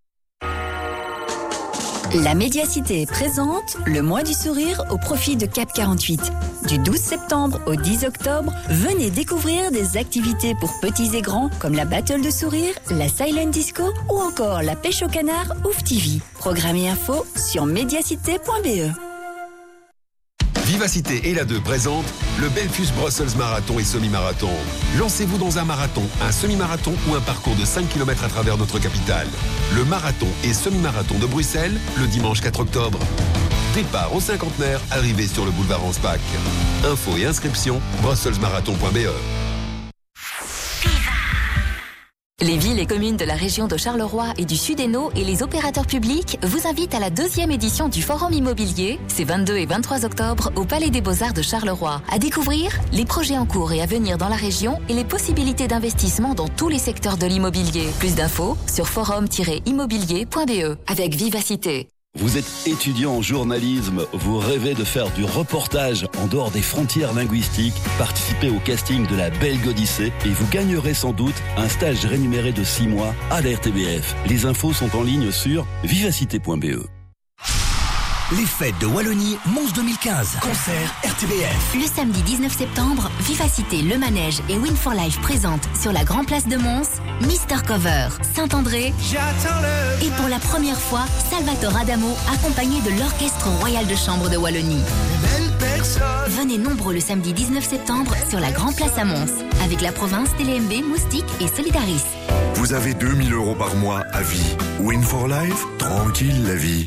La Médiacité présente le mois du sourire au profit de Cap 48. Du 12 septembre au 10 octobre, venez découvrir des activités pour petits et grands comme la battle de sourire, la silent disco ou encore la pêche au canard Ouf TV. Programme et info sur mediacité.be. Vivacité et la 2 présente le Belfus Brussels Marathon et Semi-Marathon. Lancez-vous dans un marathon, un semi-marathon ou un parcours de 5 km à travers notre capitale. Le marathon et semi-marathon de Bruxelles, le dimanche 4 octobre. Départ au cinquantenaire, arrivée sur le boulevard Anspach. Infos et inscriptions, brusselsmarathon.be. Les villes et communes de la région de Charleroi et du Sud-Hainaut et les opérateurs publics vous invitent à la 2e édition du Forum immobilier, c'est 22 et 23 octobre au Palais des Beaux-Arts de Charleroi. À découvrir les projets en cours et à venir dans la région et les possibilités d'investissement dans tous les secteurs de l'immobilier. Plus d'infos sur forum-immobilier.be avec Vivacité. Vous êtes étudiant en journalisme, vous rêvez de faire du reportage en dehors des frontières linguistiques, participez au casting de la Belge Odyssée et vous gagnerez sans doute un stage rémunéré de 6 mois à la RTBF. Les infos sont en ligne sur vivacité.be. Les fêtes de Wallonie, Mons 2015. Concert RTBF. Le samedi 19 septembre, Vivacité, Le Manège et Win for Life présentent sur la Grand Place de Mons, Mister Cover, Saint-André et pour la première fois, Salvatore Adamo accompagné de l'Orchestre Royal de Chambre de Wallonie. Venez nombreux le samedi 19 septembre sur la Grand Place à Mons avec la province, TLMB, Moustique et Solidaris. Vous avez 2 000 € par mois à vie. Win for Life, tranquille la vie.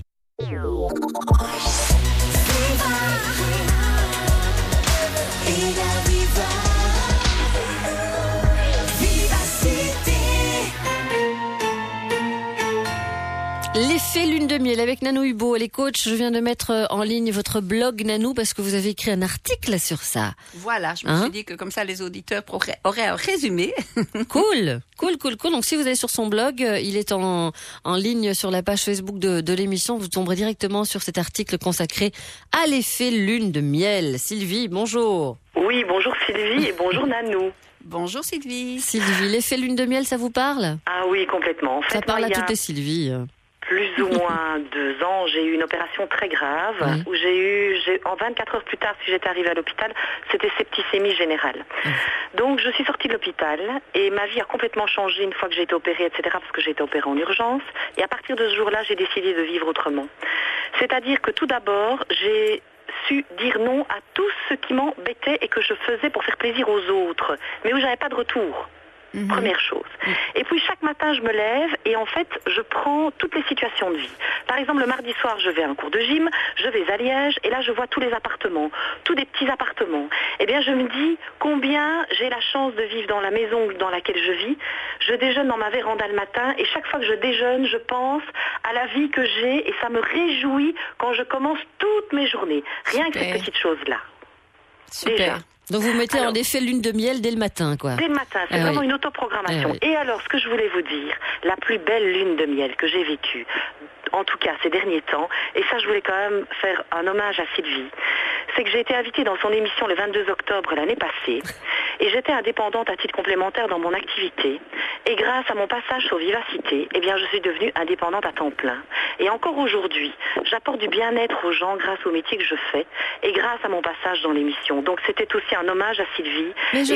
L'effet lune de miel avec Nanou Hubo, elle est coach. Je viens de mettre en ligne votre blog, Nanou, parce que vous avez écrit un article sur ça. Voilà, je me suis dit que comme ça, les auditeurs auraient un résumé. Cool. Donc, si vous allez sur son blog, il est en ligne sur la page Facebook de l'émission. Vous tomberez directement sur cet article consacré à l'effet lune de miel. Sylvie, bonjour. Oui, bonjour Sylvie et bonjour Nanou. Bonjour Sylvie. Sylvie, l'effet lune de miel, ça vous parle? Ah oui, complètement. En fait, ça parle à toutes les Sylvie. Plus ou moins 2 ans, j'ai eu une opération très grave où en 24 heures plus tard, si j'étais arrivée à l'hôpital, c'était septicémie générale. Donc je suis sortie de l'hôpital et ma vie a complètement changé une fois que j'ai été opérée, etc. parce que j'ai été opérée en urgence. Et à partir de ce jour-là, j'ai décidé de vivre autrement. C'est-à-dire que tout d'abord, j'ai su dire non à tout ce qui m'embêtait et que je faisais pour faire plaisir aux autres, mais où j'avais pas de retour. Première chose. Et puis chaque matin je me lève et en fait je prends toutes les situations de vie. Par exemple le mardi soir je vais à un cours de gym, je vais à Liège et là je vois tous les appartements, tous des petits appartements. Eh bien je me dis combien j'ai la chance de vivre dans la maison dans laquelle je vis. Je déjeune dans ma véranda le matin et chaque fois que je déjeune je pense à la vie que j'ai et ça me réjouit quand je commence toutes mes journées. Rien que ces petites choses-là. Super. Déjà. Donc vous mettez en effet lune de miel dès le matin, quoi. Dès le matin, c'est vraiment une autoprogrammation. Et alors, ce que je voulais vous dire, la plus belle lune de miel que j'ai vécue, en tout cas ces derniers temps, et ça je voulais quand même faire un hommage à Sylvie, c'est que j'ai été invitée dans son émission le 22 octobre l'année passée, et j'étais indépendante à titre complémentaire dans mon activité, et grâce à mon passage sur Vivacité, eh bien je suis devenue indépendante à temps plein. Et encore aujourd'hui, j'apporte du bien-être aux gens grâce au métier que je fais, et grâce à mon passage dans l'émission. Donc c'était aussi un hommage à Sylvie,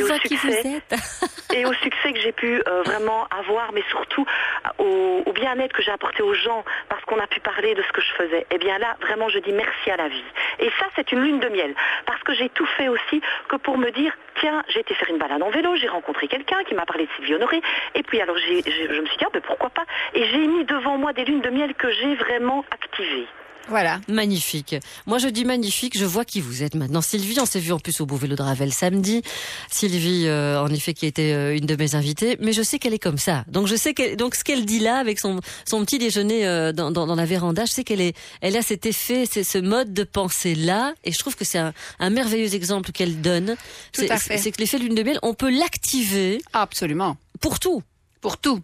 et au succès que j'ai pu vraiment avoir, mais surtout au bien-être que j'ai apporté aux gens, parce qu'on a pu parler de ce que je faisais. Eh bien là, vraiment, je dis merci à la vie. Et ça, c'est une lune de miel, parce que j'ai tout fait aussi que pour me dire, tiens, j'ai été faire une balade en vélo, j'ai rencontré quelqu'un qui m'a parlé de Sylvie Honoré, et puis alors je me suis dit, mais pourquoi pas? Et j'ai mis devant moi des lunes de miel que j'ai vraiment activées. Voilà. Magnifique. Moi, je dis magnifique, je vois qui vous êtes maintenant. Sylvie, on s'est vu en plus au Beau Vélo de Ravel samedi. Sylvie, en effet, qui était une de mes invitées. Mais je sais qu'elle est comme ça. Donc, je sais donc ce qu'elle dit là, avec son petit déjeuner dans la véranda, je sais elle a cet effet, ce mode de pensée là. Et je trouve que c'est un merveilleux exemple qu'elle donne. Tout à fait. C'est que l'effet lune de miel, on peut l'activer. Absolument. Pour tout. Pour tout.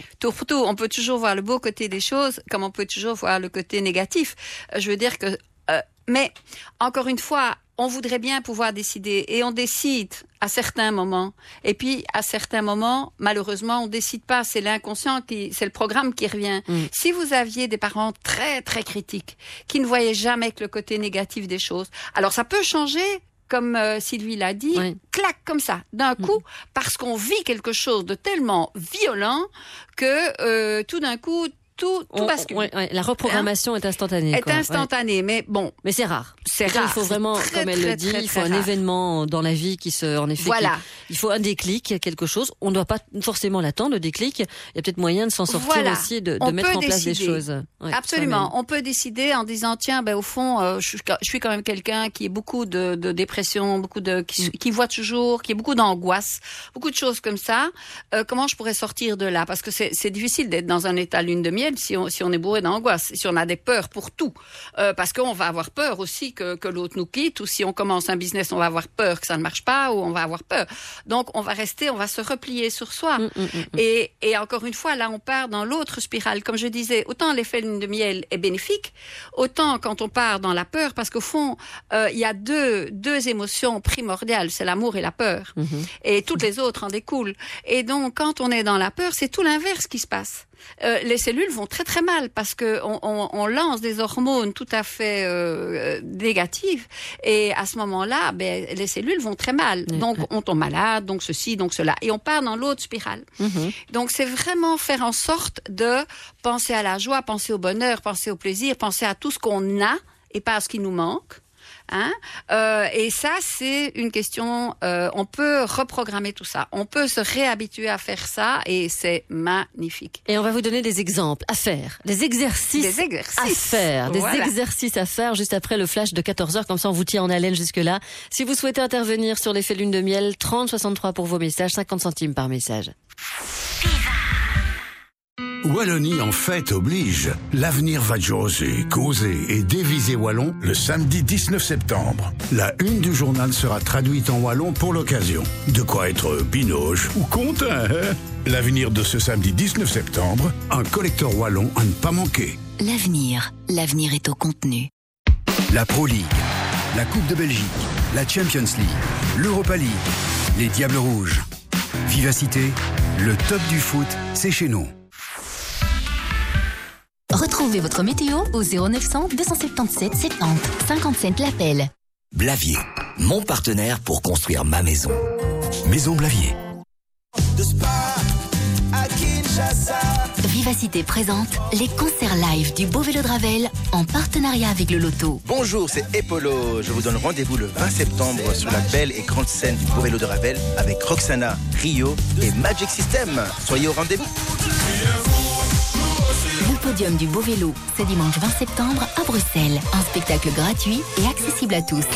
On peut toujours voir le beau côté des choses, comme on peut toujours voir le côté négatif. Je veux dire que, mais encore une fois, on voudrait bien pouvoir décider et on décide à certains moments. Et puis, à certains moments, malheureusement, on décide pas. C'est l'inconscient c'est le programme qui revient. Si vous aviez des parents très, très critiques, qui ne voyaient jamais que le côté négatif des choses, alors ça peut changer. Comme Sylvie l'a dit, clac, comme ça, d'un coup, parce qu'on vit quelque chose de tellement violent que tout d'un coup, tout bascule. La reprogrammation est instantanée. Mais bon. Mais c'est rare. C'est rare. Il faut vraiment, comme elle le dit, il faut un événement dans la vie il faut un déclic, quelque chose. On ne doit pas forcément l'attendre, le déclic. Il y a peut-être moyen de s'en sortir aussi et de mettre en place des choses. Absolument. On peut décider en disant, tiens, au fond, je suis quand même quelqu'un qui a beaucoup de dépression, qui voit toujours, qui a beaucoup d'angoisse, beaucoup de choses comme ça. Comment je pourrais sortir de là? Parce que c'est difficile d'être dans un état lune de miel si on est bourré d'angoisse, si on a des peurs pour tout. Parce qu'on va avoir peur aussi que l'autre nous quitte, ou si on commence un business, on va avoir peur que ça ne marche pas, ou on va avoir peur. Donc, on va se replier sur soi. Et encore une fois, là, on part dans l'autre spirale. Comme je disais, autant l'effet lune de miel est bénéfique, autant quand on part dans la peur, parce qu'au fond, il y a deux émotions primordiales, c'est l'amour et la peur. Et toutes les autres en découlent. Et donc, quand on est dans la peur, c'est tout l'inverse qui se passe. Les cellules vont très très mal parce que on lance des hormones tout à fait négatives et à ce moment-là, les cellules vont très mal. Donc on tombe malade, donc ceci, donc cela, et on part dans l'autre spirale. Donc c'est vraiment faire en sorte de penser à la joie, penser au bonheur, penser au plaisir, penser à tout ce qu'on a et pas à ce qui nous manque. Et ça, c'est une question, on peut reprogrammer tout ça. On peut se réhabituer à faire ça et c'est magnifique. Et on va vous donner des exemples à faire, des exercices à faire, des exercices à faire juste après le flash de 14h. Comme ça, on vous tient en haleine jusque-là. Si vous souhaitez intervenir sur l'effet lune de miel, 30 63 pour vos messages, 50 centimes par message. Wallonie en fête oblige. L'avenir va jaser, causer et déviser wallon le samedi 19 septembre. La une du journal sera traduite en wallon pour l'occasion. De quoi être binoche ou content, hein? L'avenir de ce samedi 19 septembre, un collecteur wallon à ne pas manquer. L'avenir est au contenu. La Pro League, la Coupe de Belgique, la Champions League, l'Europa League, les Diables Rouges. Vivacité, le top du foot, c'est chez nous. Retrouvez votre météo au 0900 277 70 57 l'appel. Blavier, mon partenaire pour construire ma maison. Maison Blavier. Vivacité présente les concerts live du Beau Vélo de Ravel en partenariat avec le Loto. Bonjour, c'est Epolo. Je vous donne rendez-vous le 20 septembre sur la belle et grande scène du Beau Vélo de Ravel avec Roxana, Rio et Magic System. Soyez au rendez-vous. Le podium du Beau Vélo, ce dimanche 20 septembre à Bruxelles. Un spectacle gratuit et accessible à tous.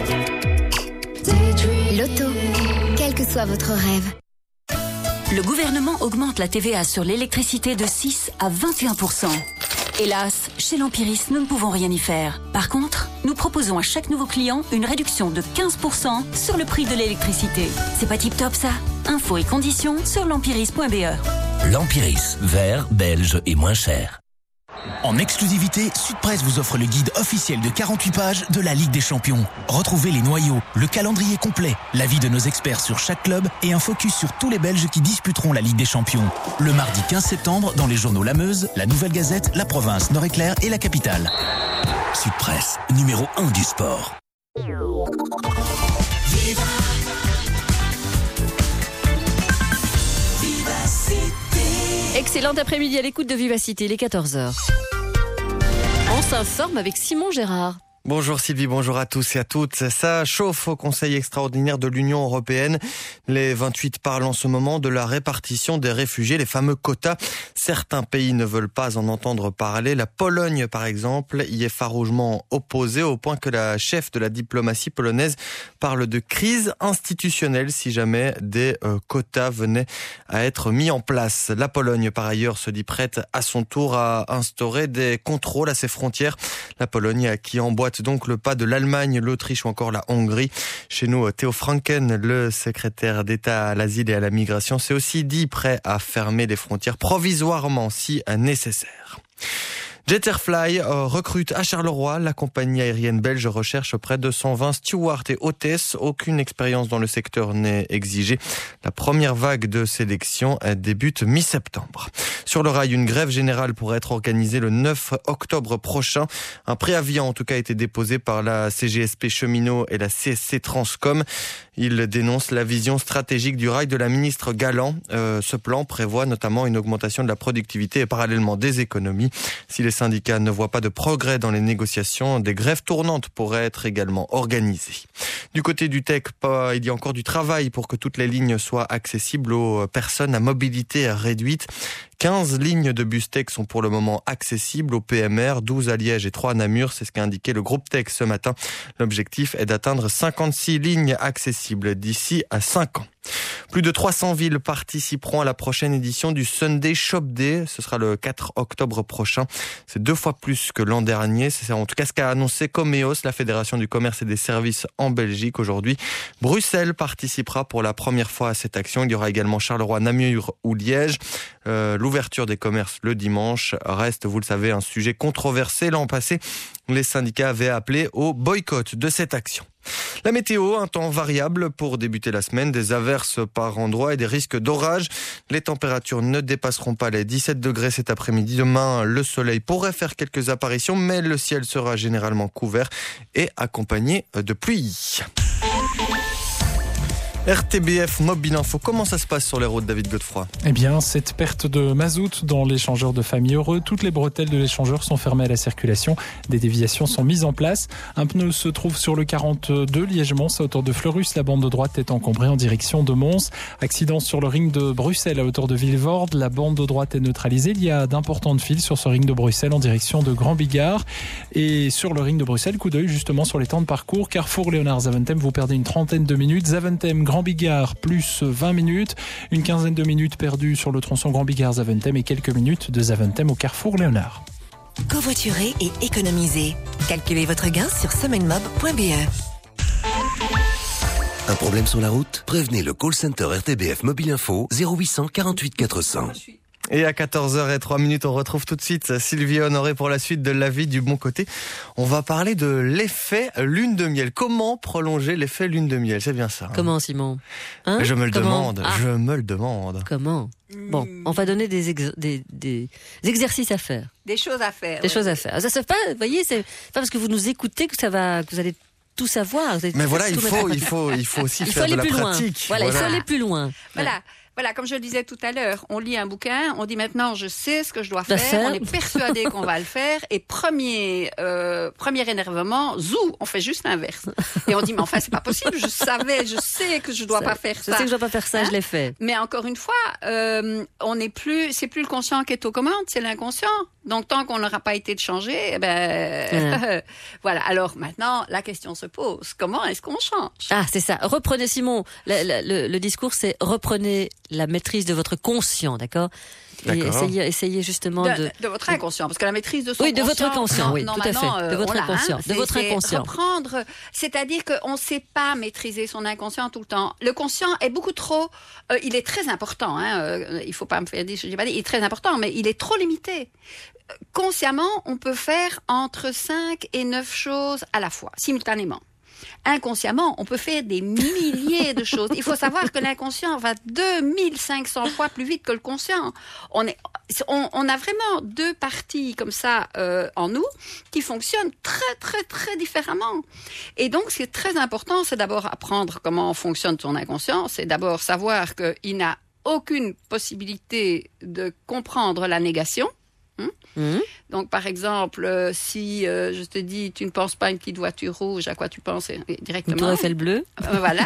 Loto, quel que soit votre rêve. Le gouvernement augmente la TVA sur l'électricité de 6 à 21%. Hélas, chez l'Empiris, nous ne pouvons rien y faire. Par contre, nous proposons à chaque nouveau client une réduction de 15% sur le prix de l'électricité. C'est pas tip-top ça? Infos et conditions sur l'empiris.be. L'Empiris, vert, belge et moins cher. En exclusivité, Sudpresse vous offre le guide officiel de 48 pages de la Ligue des Champions. Retrouvez les noyaux, le calendrier complet, l'avis de nos experts sur chaque club et un focus sur tous les Belges qui disputeront la Ligue des Champions. Le mardi 15 septembre, dans les journaux La Meuse, La Nouvelle Gazette, La Province, Nord-Éclair et La Capitale. Sudpresse, numéro 1 du sport. Excellent après-midi à l'écoute de Vivacité, il est 14h. On s'informe avec Simon Gérard. Bonjour Sylvie, bonjour à tous et à toutes. Ça chauffe au Conseil extraordinaire de l'Union européenne. Les 28 parlent en ce moment de la répartition des réfugiés, les fameux quotas. Certains pays ne veulent pas en entendre parler. La Pologne, par exemple, y est farouchement opposée au point que la chef de la diplomatie polonaise parle de crise institutionnelle si jamais des quotas venaient à être mis en place. La Pologne, par ailleurs, se dit prête à son tour à instaurer des contrôles à ses frontières. La Pologne qui emboîte donc le pas de l'Allemagne, l'Autriche ou encore la Hongrie. Chez nous, Theo Franken, le secrétaire d'État à l'asile et à la migration, s'est aussi dit prêt à fermer les frontières provisoirement si nécessaire. Jetterfly recrute à Charleroi. La compagnie aérienne belge recherche près de 120 stewards et hôtesses. Aucune expérience dans le secteur n'est exigée. La première vague de sélection débute mi-septembre. Sur le rail, une grève générale pourrait être organisée le 9 octobre prochain. Un préavis a en tout cas été déposé par la CGSP Cheminots et la CSC Transcom. Il dénonce la vision stratégique du rail de la ministre Galland. Ce plan prévoit notamment une augmentation de la productivité et parallèlement des économies. Si les syndicats ne voient pas de progrès dans les négociations, des grèves tournantes pourraient être également organisées. Du côté du tech, il y a encore du travail pour que toutes les lignes soient accessibles aux personnes à mobilité réduite. 15 lignes de bus tech sont pour le moment accessibles au PMR, 12 à Liège et 3 à Namur. C'est ce qu'a indiqué le groupe tech ce matin. L'objectif est d'atteindre 56 lignes accessibles d'ici à 5 ans. Plus de 300 villes participeront à la prochaine édition du Sunday Shop Day. Ce sera le 4 octobre prochain. C'est 2 fois plus que l'an dernier. C'est en tout cas ce qu'a annoncé Comeos, la Fédération du commerce et des services en Belgique aujourd'hui. Bruxelles participera pour la première fois à cette action. Il y aura également Charleroi, Namur ou Liège. L'ouverture des commerces le dimanche reste, vous le savez, un sujet controversé. L'an passé, les syndicats avaient appelé au boycott de cette action. La météo, un temps variable pour débuter la semaine, des averses par endroits et des risques d'orage. Les températures ne dépasseront pas les 17 degrés cet après-midi. Demain, le soleil pourrait faire quelques apparitions, mais le ciel sera généralement couvert et accompagné de pluie. RTBF Mobile Info, comment ça se passe sur les routes, David Godefroy ? Eh bien, cette perte de mazout dans l'échangeur de famille Heureux, toutes les bretelles de l'échangeur sont fermées à la circulation. Des déviations sont mises en place. Un pneu se trouve sur le 42 Liège-Mons à hauteur de Fleurus. La bande de droite est encombrée en direction de Mons. Accident sur le ring de Bruxelles à hauteur de Vilvoorde. La bande de droite est neutralisée. Il y a d'importantes files sur ce ring de Bruxelles en direction de Grand Bigard. Et sur le ring de Bruxelles, coup d'œil justement sur les temps de parcours. Carrefour Léonard Zaventem, vous perdez une trentaine de minutes. Zaventem, Grand Grand Bigard, plus 20 minutes. Une quinzaine de minutes perdues sur le tronçon Grand Bigard-Zaventem et quelques minutes de Zaventem au carrefour Léonard. Covoiturer et économiser. Calculez votre gain sur semainemob.be. Un problème sur la route? Prévenez le call center RTBF Mobile Info 0800 48 400. Et à 14h03, on retrouve tout de suite Sylvie Honoré pour la suite de La vie du bon côté. On va parler de l'effet lune de miel. Comment prolonger l'effet lune de miel? C'est bien ça. Hein? Comment, Simon? Je me le demande. Comment? Bon, on va donner des exercices à faire. Des choses à faire. Des choses à faire. Ça se fait pas, vous voyez, c'est pas parce que vous nous écoutez que vous allez tout savoir. Mais voilà, il faut aussi faire de la pratique. Voilà, il faut aller plus loin. Voilà, comme je le disais tout à l'heure, on lit un bouquin, on dit maintenant je sais ce que je dois faire, on est persuadé qu'on va le faire, et premier énervement, on fait juste l'inverse. Et on dit mais enfin c'est pas possible, je sais que je dois pas faire ça. Je sais que je dois pas faire ça, je l'ai fait. Mais encore une fois, c'est plus le conscient qui est aux commandes, c'est l'inconscient. Donc tant qu'on n'aura pas été de changer, voilà. Alors maintenant, la question se pose, comment est-ce qu'on change? Ah, c'est ça. Reprenez, Simon, le discours, c'est reprenez la maîtrise de votre conscient, d'accord? Et essayez justement de votre inconscient, parce que la maîtrise de son conscient... Oui, de votre conscient, oui, tout à fait. De votre inconscient. De votre inconscient. Reprendre, c'est-à-dire qu'on ne sait pas maîtriser son inconscient tout le temps. Le conscient est beaucoup trop... il est très important, il ne faut pas me faire dire ce que j'ai pas dit, il est très important, mais il est trop limité. Consciemment, on peut faire entre 5 et 9 choses à la fois, simultanément. Inconsciemment, on peut faire des milliers de choses. Il faut savoir que l'inconscient va 2500 fois plus vite que le conscient. On a vraiment deux parties comme ça en nous qui fonctionnent très, très, très différemment. Et donc, ce qui est très important, c'est d'abord apprendre comment fonctionne son inconscient. C'est d'abord savoir qu'il n'a aucune possibilité de comprendre la négation. Donc, par exemple, si je te dis, tu ne penses pas à une petite voiture rouge, à quoi tu penses directement? Une tour Eiffel bleue. Voilà.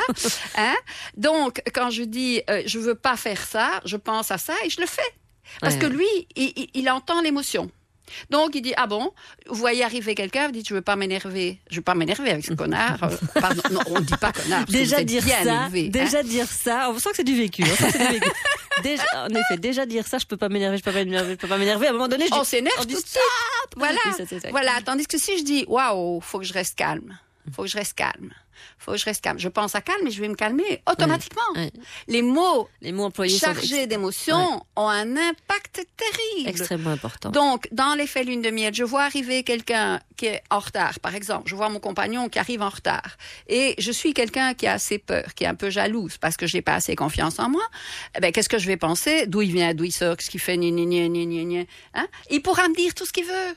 Donc, quand je dis, je veux pas faire ça, je pense à ça et je le fais. Parce que lui, il entend l'émotion. Donc, il dit, ah bon, vous voyez arriver quelqu'un, vous dites, je veux pas m'énerver avec ce connard. Pardon, non, on ne dit pas connard, parce déjà que vous dire êtes bien ça, élevé. dire ça, on sent que c'est du vécu. Déjà, en effet, dire ça, je peux pas m'énerver, à un moment donné, on s'énerve tout de suite. Voilà. Voilà. Tandis que si je dis, waouh, faut que je reste calme. Je pense à calme et je vais me calmer automatiquement. Oui. Les mots employés chargés d'émotions ont un impact terrible. Extrêmement important. Donc, dans l'effet lune de miel, je vois arriver quelqu'un qui est en retard, par exemple. Je vois mon compagnon qui arrive en retard. Et je suis quelqu'un qui a assez peur, qui est un peu jalouse parce que je n'ai pas assez confiance en moi. Qu'est-ce que je vais penser? D'où il vient, d'où il sort, qu'est-ce qu'il fait, il pourra me dire tout ce qu'il veut.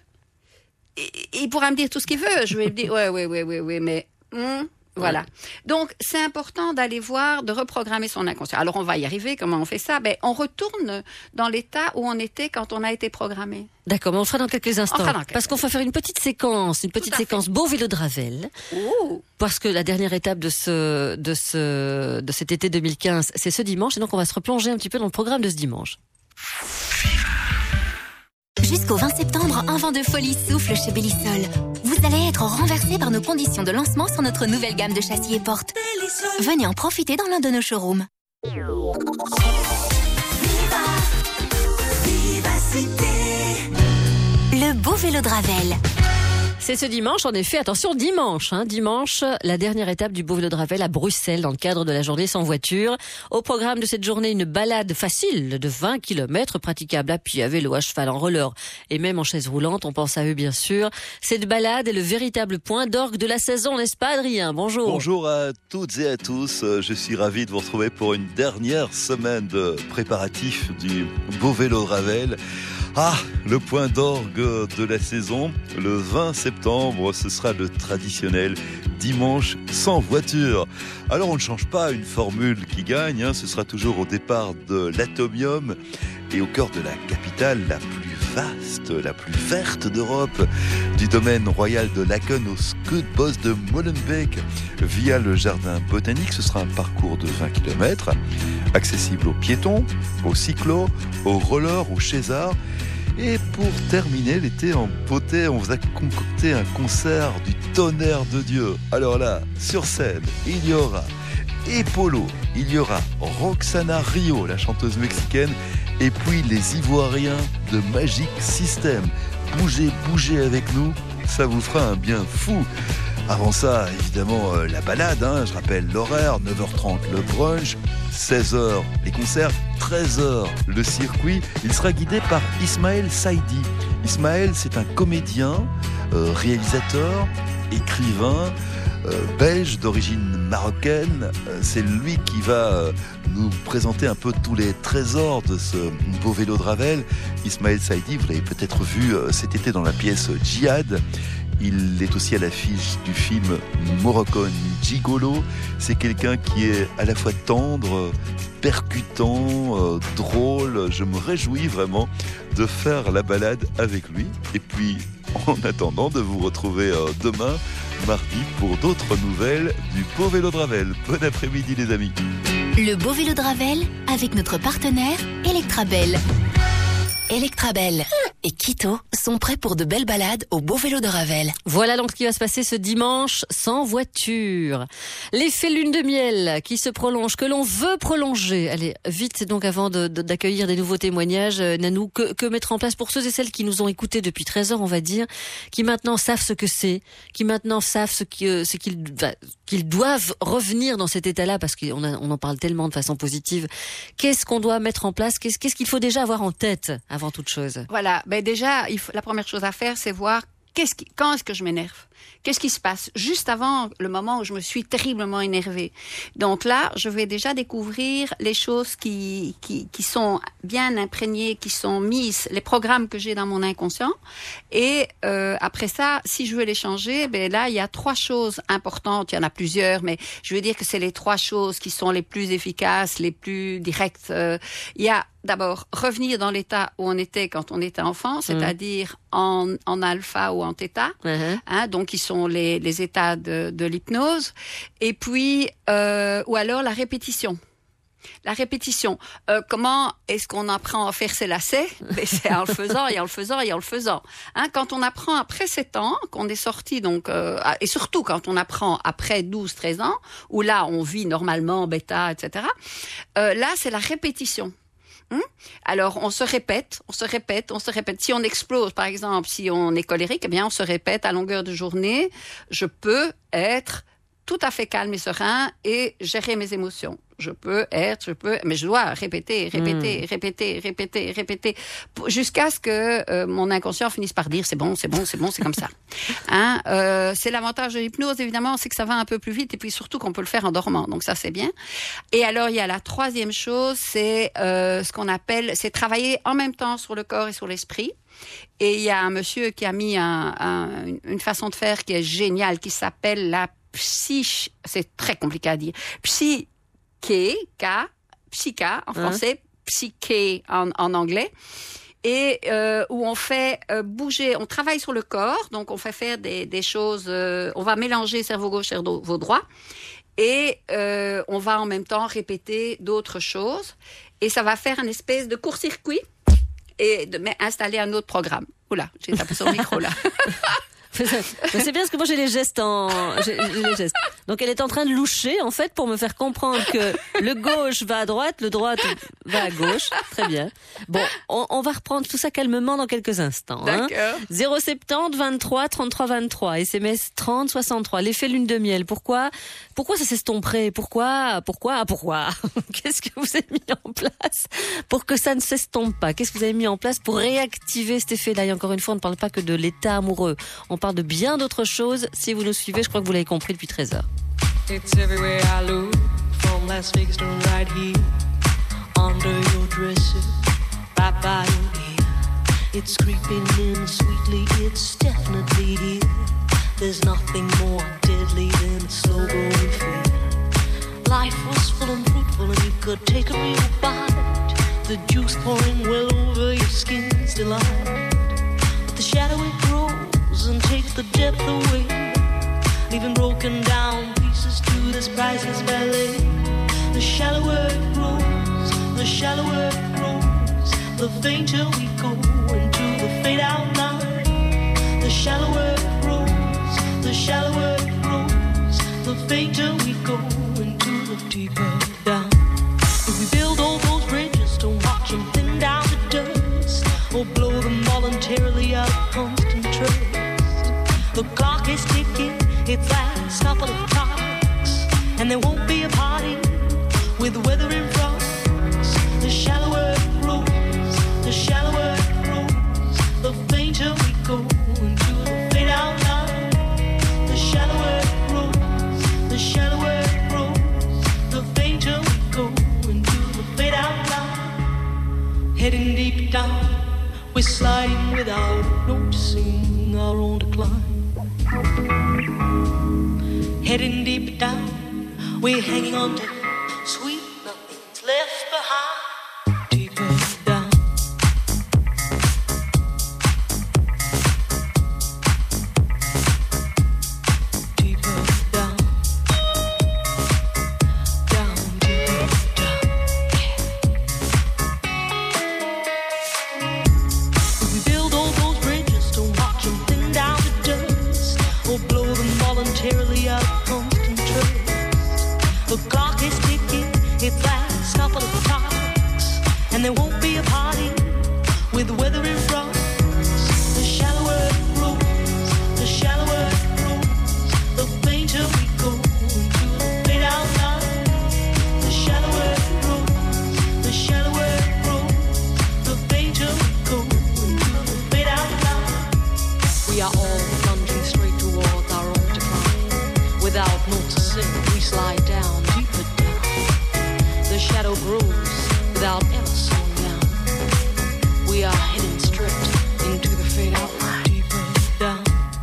Je vais me dire, ouais, mais... Voilà. Donc, c'est important d'aller voir, de reprogrammer son inconscient. Alors, on va y arriver. Comment on fait ça? On retourne dans l'état où on était quand on a été programmé. D'accord, mais on le fera dans quelques instants. Parce qu'on va faire une petite séquence beau vélo de Ravel. Parce que la dernière étape de cet été 2015, c'est ce dimanche. Et donc, on va se replonger un petit peu dans le programme de ce dimanche. Jusqu'au 20 septembre, un vent de folie souffle chez Bellisol. Vous allez être renversé par nos conditions de lancement sur notre nouvelle gamme de châssis et portes. Venez en profiter dans l'un de nos showrooms. Le beau vélo de Ravel. C'est ce dimanche, en effet, attention, dimanche, la dernière étape du beau vélo de Ravel à Bruxelles dans le cadre de la journée sans voiture. Au programme de cette journée, une balade facile de 20 km praticable à pied, à vélo, à cheval, en roller et même en chaise roulante. On pense à eux, bien sûr. Cette balade est le véritable point d'orgue de la saison, n'est-ce pas, Adrien? Bonjour. Bonjour à toutes et à tous. Je suis ravi de vous retrouver pour une dernière semaine de préparatifs du beau vélo de Ravel. Ah, le point d'orgue de la saison, le 20 septembre, ce sera le traditionnel dimanche sans voiture. Alors on ne change pas une formule qui gagne, ce sera toujours au départ de l'Atomium et au cœur de la capitale la plus vaste, la plus verte d'Europe, du domaine royal de Laken au Scootbos de Molenbeek. Via le jardin botanique, ce sera un parcours de 20 km, accessible aux piétons, aux cyclos, aux rollers, aux chaisards. Et pour terminer l'été en beauté, on vous a concocté un concert du tonnerre de Dieu. Alors là, sur scène, il y aura et Polo. Il y aura Roxana Rio, la chanteuse mexicaine, et puis les Ivoiriens de Magic System. Bougez avec nous, ça vous fera un bien fou. Avant ça, évidemment, la balade, je rappelle l'horaire, 9h30 le brunch, 16h les concerts, 13h le circuit. Il sera guidé par Ismaël Saïdi. Ismaël, c'est un comédien, réalisateur, écrivain, belge d'origine marocaine. C'est lui qui va nous présenter un peu tous les trésors de ce beau vélo de Ravel. Ismaël Saïdi, vous l'avez peut-être vu cet été dans la pièce Djihad. Il est aussi à l'affiche du film Moroccan Gigolo. C'est quelqu'un qui est à la fois tendre, percutant, drôle. Je me réjouis vraiment de faire la balade avec lui. Et puis, en attendant, de vous retrouver demain, mardi, pour d'autres nouvelles du beau vélo de Ravel. Bon après-midi les amis. Le beau vélo de Ravel avec notre partenaire Electrabel. Electrabel et Quito sont prêts pour de belles balades au beau vélo de Ravel. Voilà donc ce qui va se passer ce dimanche sans voiture. L'effet lune de miel qui se prolonge, que l'on veut prolonger. Allez, vite donc avant d'accueillir des nouveaux témoignages, Nanou, que mettre en place pour ceux et celles qui nous ont écoutés depuis 13 heures, on va dire, qui maintenant savent ce que c'est, qui maintenant savent qu'ils doivent revenir dans cet état-là parce qu'on en parle tellement de façon positive. Qu'est-ce qu'on doit mettre en place? Qu'est-ce qu'il faut déjà avoir en tête avant toute chose? Voilà, déjà, la première chose à faire, c'est voir quand est-ce que je m'énerve? Qu'est-ce qui se passe juste avant le moment où je me suis terriblement énervée? Donc là, je vais déjà découvrir les choses qui sont bien imprégnées, qui sont mises, les programmes que j'ai dans mon inconscient. Et après ça, si je veux les changer, là, il y a 3 choses importantes. Il y en a plusieurs, mais je veux dire que c'est les 3 choses qui sont les plus efficaces, les plus directes. Il y a d'abord revenir dans l'état où on était quand on était enfant, c'est-à-dire en alpha ou en theta, donc qui sont les états de l'hypnose, et puis ou alors la répétition. La répétition. Comment est-ce qu'on apprend à faire ses lacets? C'est en le faisant et en le faisant et en le faisant. Quand on apprend après 7 ans, qu'on est sorti donc, et surtout quand on apprend après 12-13 ans, où là on vit normalement bêta, etc. Là c'est la répétition. Alors, on se répète. Si on explose, par exemple, si on est colérique, eh bien, on se répète à longueur de journée. Je peux être tout à fait calme et serein et gérer mes émotions. Mais je dois répéter, jusqu'à ce que mon inconscient finisse par dire c'est bon, c'est comme ça. C'est l'avantage de l'hypnose, évidemment, c'est que ça va un peu plus vite et puis surtout qu'on peut le faire en dormant, donc ça c'est bien. Et alors il y a la 3e chose, c'est ce qu'on appelle, c'est travailler en même temps sur le corps et sur l'esprit. Et il y a un monsieur qui a mis une façon de faire qui est géniale, qui s'appelle la c'est très compliqué à dire, psycha en français, psyché en anglais, et où on fait bouger, on travaille sur le corps, donc on fait faire des choses, on va mélanger cerveau gauche, cerveau droit, et on va en même temps répéter d'autres choses, et ça va faire une espèce de court-circuit, et installer un autre programme. Oula, j'ai tapé sur le micro là. C'est bien parce que moi j'ai les gestes Donc elle est en train de loucher en fait pour me faire comprendre que le gauche va à droite, le droite va à gauche. Très bien. Bon, on va reprendre tout ça calmement dans quelques instants. D'accord. 070 23 33 23, SMS 30 63. L'effet lune de miel. Pourquoi ça s'estomperait? Pourquoi Qu'est-ce que vous avez mis en place pour que ça ne s'estompe pas? Qu'est-ce que vous avez mis en place pour réactiver cet effet-là? Et encore une fois, on ne parle pas que de l'état amoureux. On parle de bien d'autres choses. Si vous nous suivez, je crois que vous l'avez compris depuis 13 heures. It's everywhere I look, from Las Vegas to right here, under your dresser, right by your ear. It's creeping in sweetly, it's definitely here. There's nothing more deadly than a slow-growing fear. Life was full and fruitful and you could take a real bite. The juice pouring well over your skin's delight. But the shadow it grows and takes the depth away, leaving broken down pieces to this priceless ballet. The shallower it grows, the shallower it grows, the fainter we go into the fade out line. The shallower it grows, the shallower it grows, the fainter we go into the deeper down. If we build all those bridges, don't watch them thin down to dust, or blow them voluntarily out of constant trust. The clock is ticking, its last couple of clocks, and there won't be a party with weather in front. The shallower it grows, the shallower it grows, the fainter we go into the fade out line. The shallower it grows, the shallower it grows, the fainter we go into the fade out line. Heading deep down, we're sliding without noticing our own decline. Heading deep down, we're hanging on to sweet nothing's left behind. Deeper down. Deeper down. Down, deeper down. If we build all those bridges, don't watch them thin down to dust, or blow them voluntarily out of constant trust. The clock is ticking, its last couple of clocks, and there won't be a party with the weather in front. The shallower it grows, the shallower it grows, the fainter we go into the fade out line. The shallower it grows, the shallower it grows, the fainter we go into the fade out line. We are all plunging straight towards our own decline. Without noticing, we slide down, deeper down. The shadow grows without ever slowing down. We are heading straight into the fade out line. Deeper down.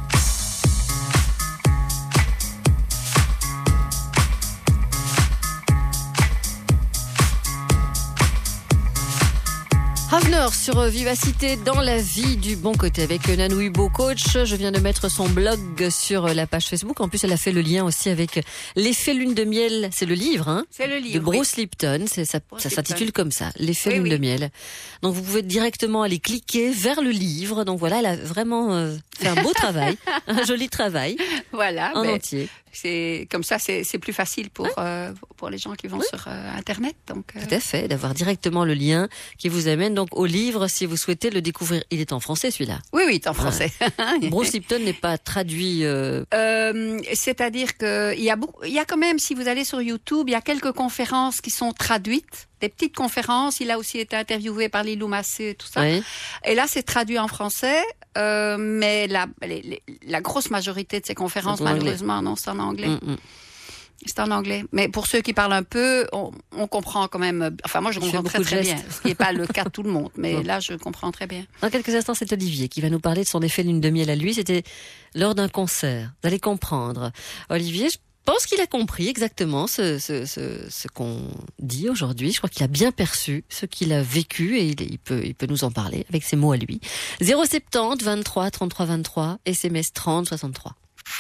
Havner sur Vivacité dans la vie du bon côté avec Nanou Hubo, coach. Je viens de mettre son blog sur la page Facebook. En plus, elle a fait le lien aussi avec l'effet lune de miel. C'est le livre, hein? C'est le livre. De Bruce Lipton. Ça s'intitule comme ça. L'effet lune de miel. Donc, vous pouvez directement aller cliquer vers le livre. Donc voilà, elle a vraiment fait un beau travail. Un joli travail. Voilà. En entier. C'est comme ça, c'est plus facile pour les gens qui vont sur Internet. Donc tout à fait, d'avoir directement le lien qui vous amène donc au livre si vous souhaitez le découvrir. Il est en français celui-là. Oui, il est en français. Bruce Lipton n'est pas traduit. C'est-à-dire que il y a quand même, si vous allez sur YouTube, il y a quelques conférences qui sont traduites. Des petites conférences. Il a aussi été interviewé par Lilou Massé, tout ça. Oui. Et là, c'est traduit en français. Mais la grosse majorité de ces conférences, malheureusement, non, c'est en anglais. C'est en anglais. Mais pour ceux qui parlent un peu, on comprend quand même. Enfin, moi, je comprends très bien. Ce qui n'est pas le cas de tout le monde. Mais là, je comprends très bien. Dans quelques instants, c'est Olivier qui va nous parler de son effet lune de miel à lui. C'était lors d'un concert. Vous allez comprendre. Olivier, je pense qu'il a compris exactement ce qu'on dit aujourd'hui. Je crois qu'il a bien perçu ce qu'il a vécu et il peut nous en parler avec ses mots à lui. 070 23 33 23, SMS 30 63.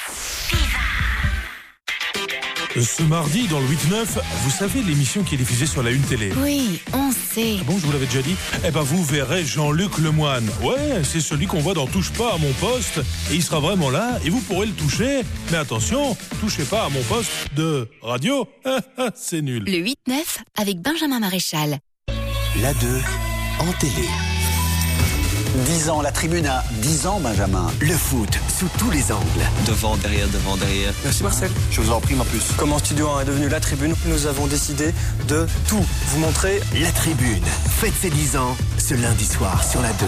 Ce mardi, dans le 8-9, vous savez l'émission qui est diffusée sur la Une Télé? Oui, on sait. Ah bon, je vous l'avais déjà dit? Eh ben, vous verrez Jean-Luc Lemoyne. Ouais, c'est celui qu'on voit dans Touche pas à mon poste. Et il sera vraiment là et vous pourrez le toucher. Mais attention, touchez pas à mon poste de radio. C'est nul. Le 8-9 avec Benjamin Maréchal. La 2 en télé. 10 ans, la tribune a 10 ans, Benjamin. Le foot, sous tous les angles. Devant, derrière, devant, derrière. Merci Marcel, je vous en prie, ma plus. Comment Studio 1 est devenu la tribune, nous avons décidé de tout vous montrer. La tribune, fête ses 10 ans, ce lundi soir sur la 2.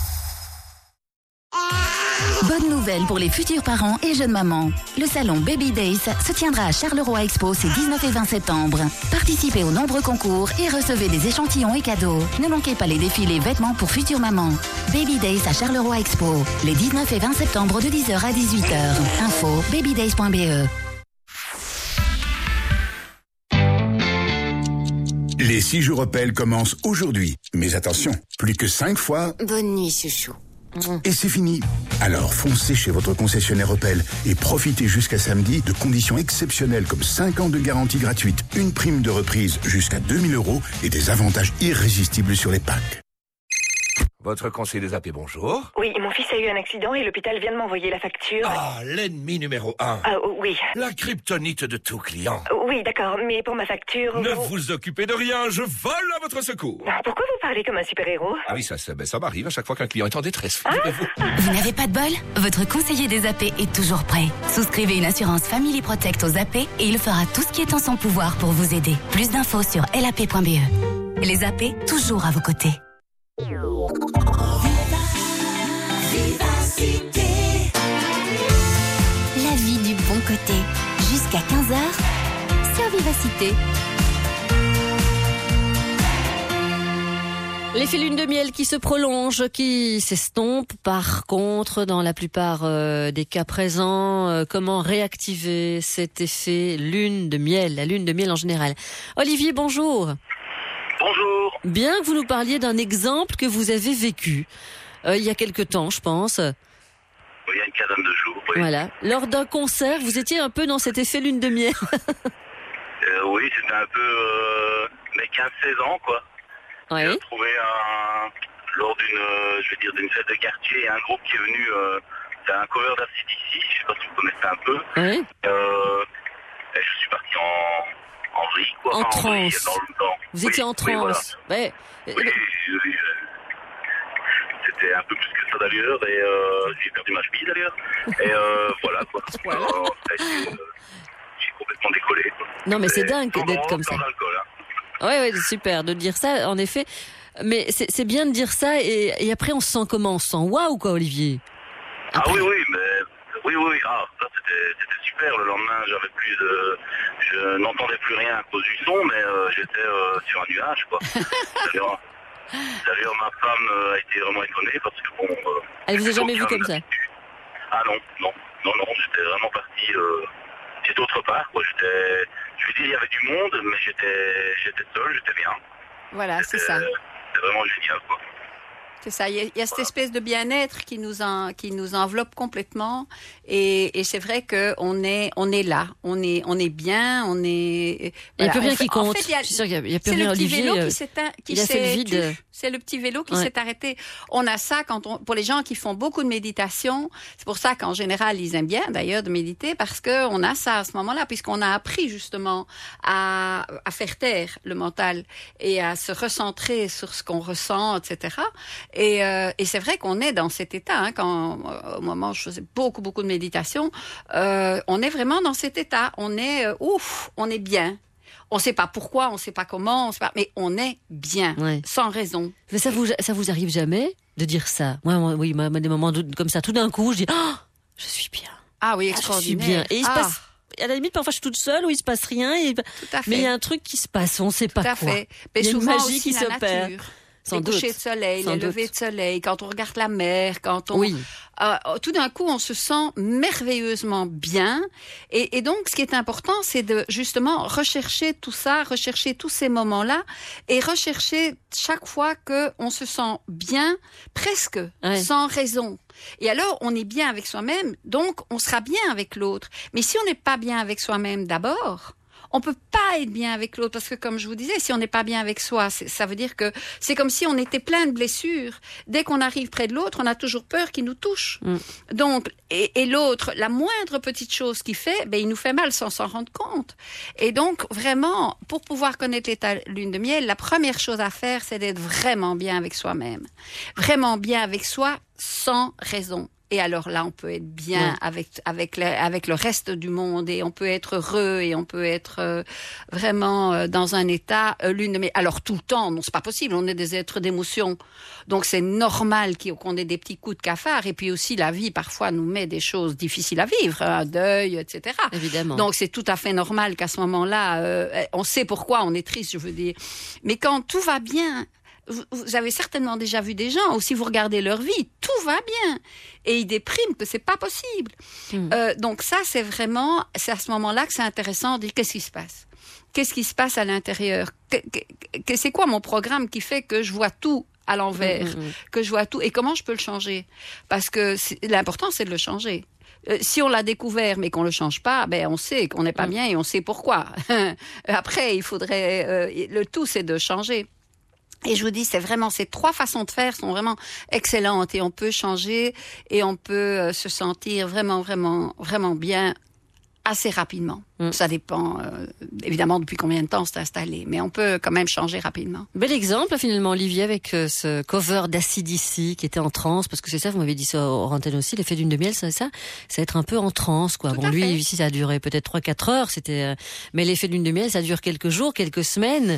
Bonne nouvelle pour les futurs parents et jeunes mamans. Le salon Baby Days se tiendra à Charleroi Expo ces 19 et 20 septembre. Participez aux nombreux concours et recevez des échantillons et cadeaux. Ne manquez pas les défilés vêtements pour futures mamans. Baby Days à Charleroi Expo, les 19 et 20 septembre de 10h à 18h. Info babydays.be. Les 6 jours Opel commencent aujourd'hui. Mais attention, plus que 5 fois... Bonne nuit, chouchou. Et c'est fini. Alors foncez chez votre concessionnaire Opel et profitez jusqu'à samedi de conditions exceptionnelles comme 5 ans de garantie gratuite, une prime de reprise jusqu'à 2 000 € et des avantages irrésistibles sur les packs. Votre conseiller des AP, bonjour. Oui, mon fils a eu un accident et l'hôpital vient de m'envoyer la facture. Ah, l'ennemi numéro 1. Ah, oui. La kryptonite de tout client. Oui, d'accord, mais pour ma facture... Ne vous occupez de rien, je vole à votre secours. Pourquoi vous parlez comme un super-héros? Ah oui, ça m'arrive à chaque fois qu'un client est en détresse. Vous n'avez pas de bol? Votre conseiller des AP est toujours prêt. Souscrivez une assurance Family Protect aux AP et il fera tout ce qui est en son pouvoir pour vous aider. Plus d'infos sur lap.be. Les AP, toujours à vos côtés. Vivacité. La vie du bon côté. Jusqu'à 15h sur Vivacité. L'effet lune de miel qui se prolonge, qui s'estompe. Par contre, dans la plupart des cas présents, comment réactiver cet effet lune de miel, la lune de miel en général? Olivier, bonjour. Bonjour. Bien que vous nous parliez d'un exemple que vous avez vécu il y a quelque temps, je pense. Il y a une quinzaine de jours. Oui. Voilà. Lors d'un concert, vous étiez un peu dans cet effet lune de miel. Oui, c'était un peu mes 15-16 ans, quoi. Ouais. J'ai trouvé lors d'une fête de quartier, un groupe qui est venu, c'est un cover d'ACDC, je sais pas si vous connaissez un peu. Oui. Et je suis parti en vrille, quoi. En transe. Vous étiez en transe. Oui, voilà. Oui, c'était un peu plus que ça d'ailleurs, et j'ai perdu ma cheville d'ailleurs. Et voilà, quoi. J'ai complètement décollé, quoi. Non, mais c'est dingue d'être comme ça. Ouais, super de dire ça, en effet. Mais c'est bien de dire ça, et après on se sent comment? On se sent waouh, quoi, Olivier? Après. Ah oui, ah, ça c'était super. Le lendemain, je n'entendais plus rien à cause du son, mais j'étais sur un nuage, quoi. D'ailleurs, ma femme a été vraiment étonnée parce que bon. Elle vous a jamais vu comme ça? Ah non, j'étais vraiment parti. J'étais autre part, quoi. Je veux dire, il y avait du monde, mais j'étais seul, j'étais bien. Voilà, c'est ça. C'était vraiment génial, quoi. C'est ça, il y a cette espèce de bien-être qui nous enveloppe complètement, et c'est vrai que on est là, on est bien, on est. Il n'y a plus rien qui compte. En fait, je suis sûr qu'il y a plus rien. Olivier, il a fait le vide. C'est le petit vélo qui s'est arrêté. On a ça pour les gens qui font beaucoup de méditation. C'est pour ça qu'en général, ils aiment bien d'ailleurs de méditer, parce que on a ça à ce moment-là, puisqu'on a appris justement à faire taire le mental et à se recentrer sur ce qu'on ressent, etc. Et c'est vrai qu'on est dans cet état. Au moment où je faisais beaucoup de méditation, on est vraiment dans cet état. On est on est bien. On ne sait pas pourquoi, on ne sait pas comment, mais on est bien, sans raison. Mais ça vous arrive jamais de dire ça? Moi, des moments comme ça, tout d'un coup, je dis je suis bien. Ah oui, extraordinaire. Je suis bien. Et il se passe. À la limite, parfois, je suis toute seule, où il se passe rien. Tout à fait. Mais il y a un truc qui se passe, on ne sait pas quoi. Tout à fait. Il y a une souvent magie qui s'opère. Les couchers de soleil, les levées de soleil, quand on regarde la mer, quand on... tout d'un coup, on se sent merveilleusement bien. Et donc, ce qui est important, c'est de justement rechercher tout ça, rechercher tous ces moments-là, et rechercher chaque fois qu'on se sent bien, presque, sans raison. Et alors, on est bien avec soi-même, donc on sera bien avec l'autre. Mais si on n'est pas bien avec soi-même d'abord... On peut pas être bien avec l'autre, parce que comme je vous disais, si on n'est pas bien avec soi, ça veut dire que c'est comme si on était plein de blessures. Dès qu'on arrive près de l'autre, on a toujours peur qu'il nous touche. Donc, et l'autre, la moindre petite chose qu'il fait, il nous fait mal sans s'en rendre compte. Et donc, vraiment, pour pouvoir connaître l'état lune de miel, la première chose à faire, c'est d'être vraiment bien avec soi-même. Vraiment bien avec soi, sans raison. Et alors là, on peut être bien avec le reste du monde, et on peut être heureux, et on peut être vraiment dans un état lune de miel. Alors tout le temps, non, c'est pas possible. On est des êtres d'émotion, donc c'est normal qu'on ait des petits coups de cafard. Et puis aussi, la vie parfois nous met des choses difficiles à vivre, un deuil, etc. Évidemment. Donc c'est tout à fait normal qu'à ce moment-là, on sait pourquoi on est triste, je veux dire. Mais quand tout va bien. Vous avez certainement déjà vu des gens où, si vous regardez leur vie, tout va bien. Et ils dépriment, que c'est pas possible. Donc ça, c'est à ce moment-là que c'est intéressant de dire qu'est-ce qui se passe? Qu'est-ce qui se passe à l'intérieur? C'est quoi mon programme qui fait que je vois tout à l'envers? Que je vois tout? Et comment je peux le changer? Parce que l'important, c'est de le changer. Si on l'a découvert mais qu'on le change pas, on sait qu'on n'est pas bien et on sait pourquoi. Après, il faudrait... le tout, c'est de changer. Et je vous dis, c'est vraiment, ces 3 façons de faire sont vraiment excellentes et on peut changer et on peut se sentir vraiment, vraiment, vraiment bien assez rapidement. Ça dépend évidemment depuis combien de temps c'est installé, mais on peut quand même changer rapidement. Bel exemple finalement, Olivier, avec ce cover d'ACDC qui était en transe, parce que c'est ça, vous m'avez dit ça hors antenne aussi, l'effet lune de miel, c'est ça être un peu en transe, quoi. Tout bon, lui, fait. ici, ça a duré peut-être 3-4 heures, mais l'effet lune de miel, ça dure quelques jours, quelques semaines.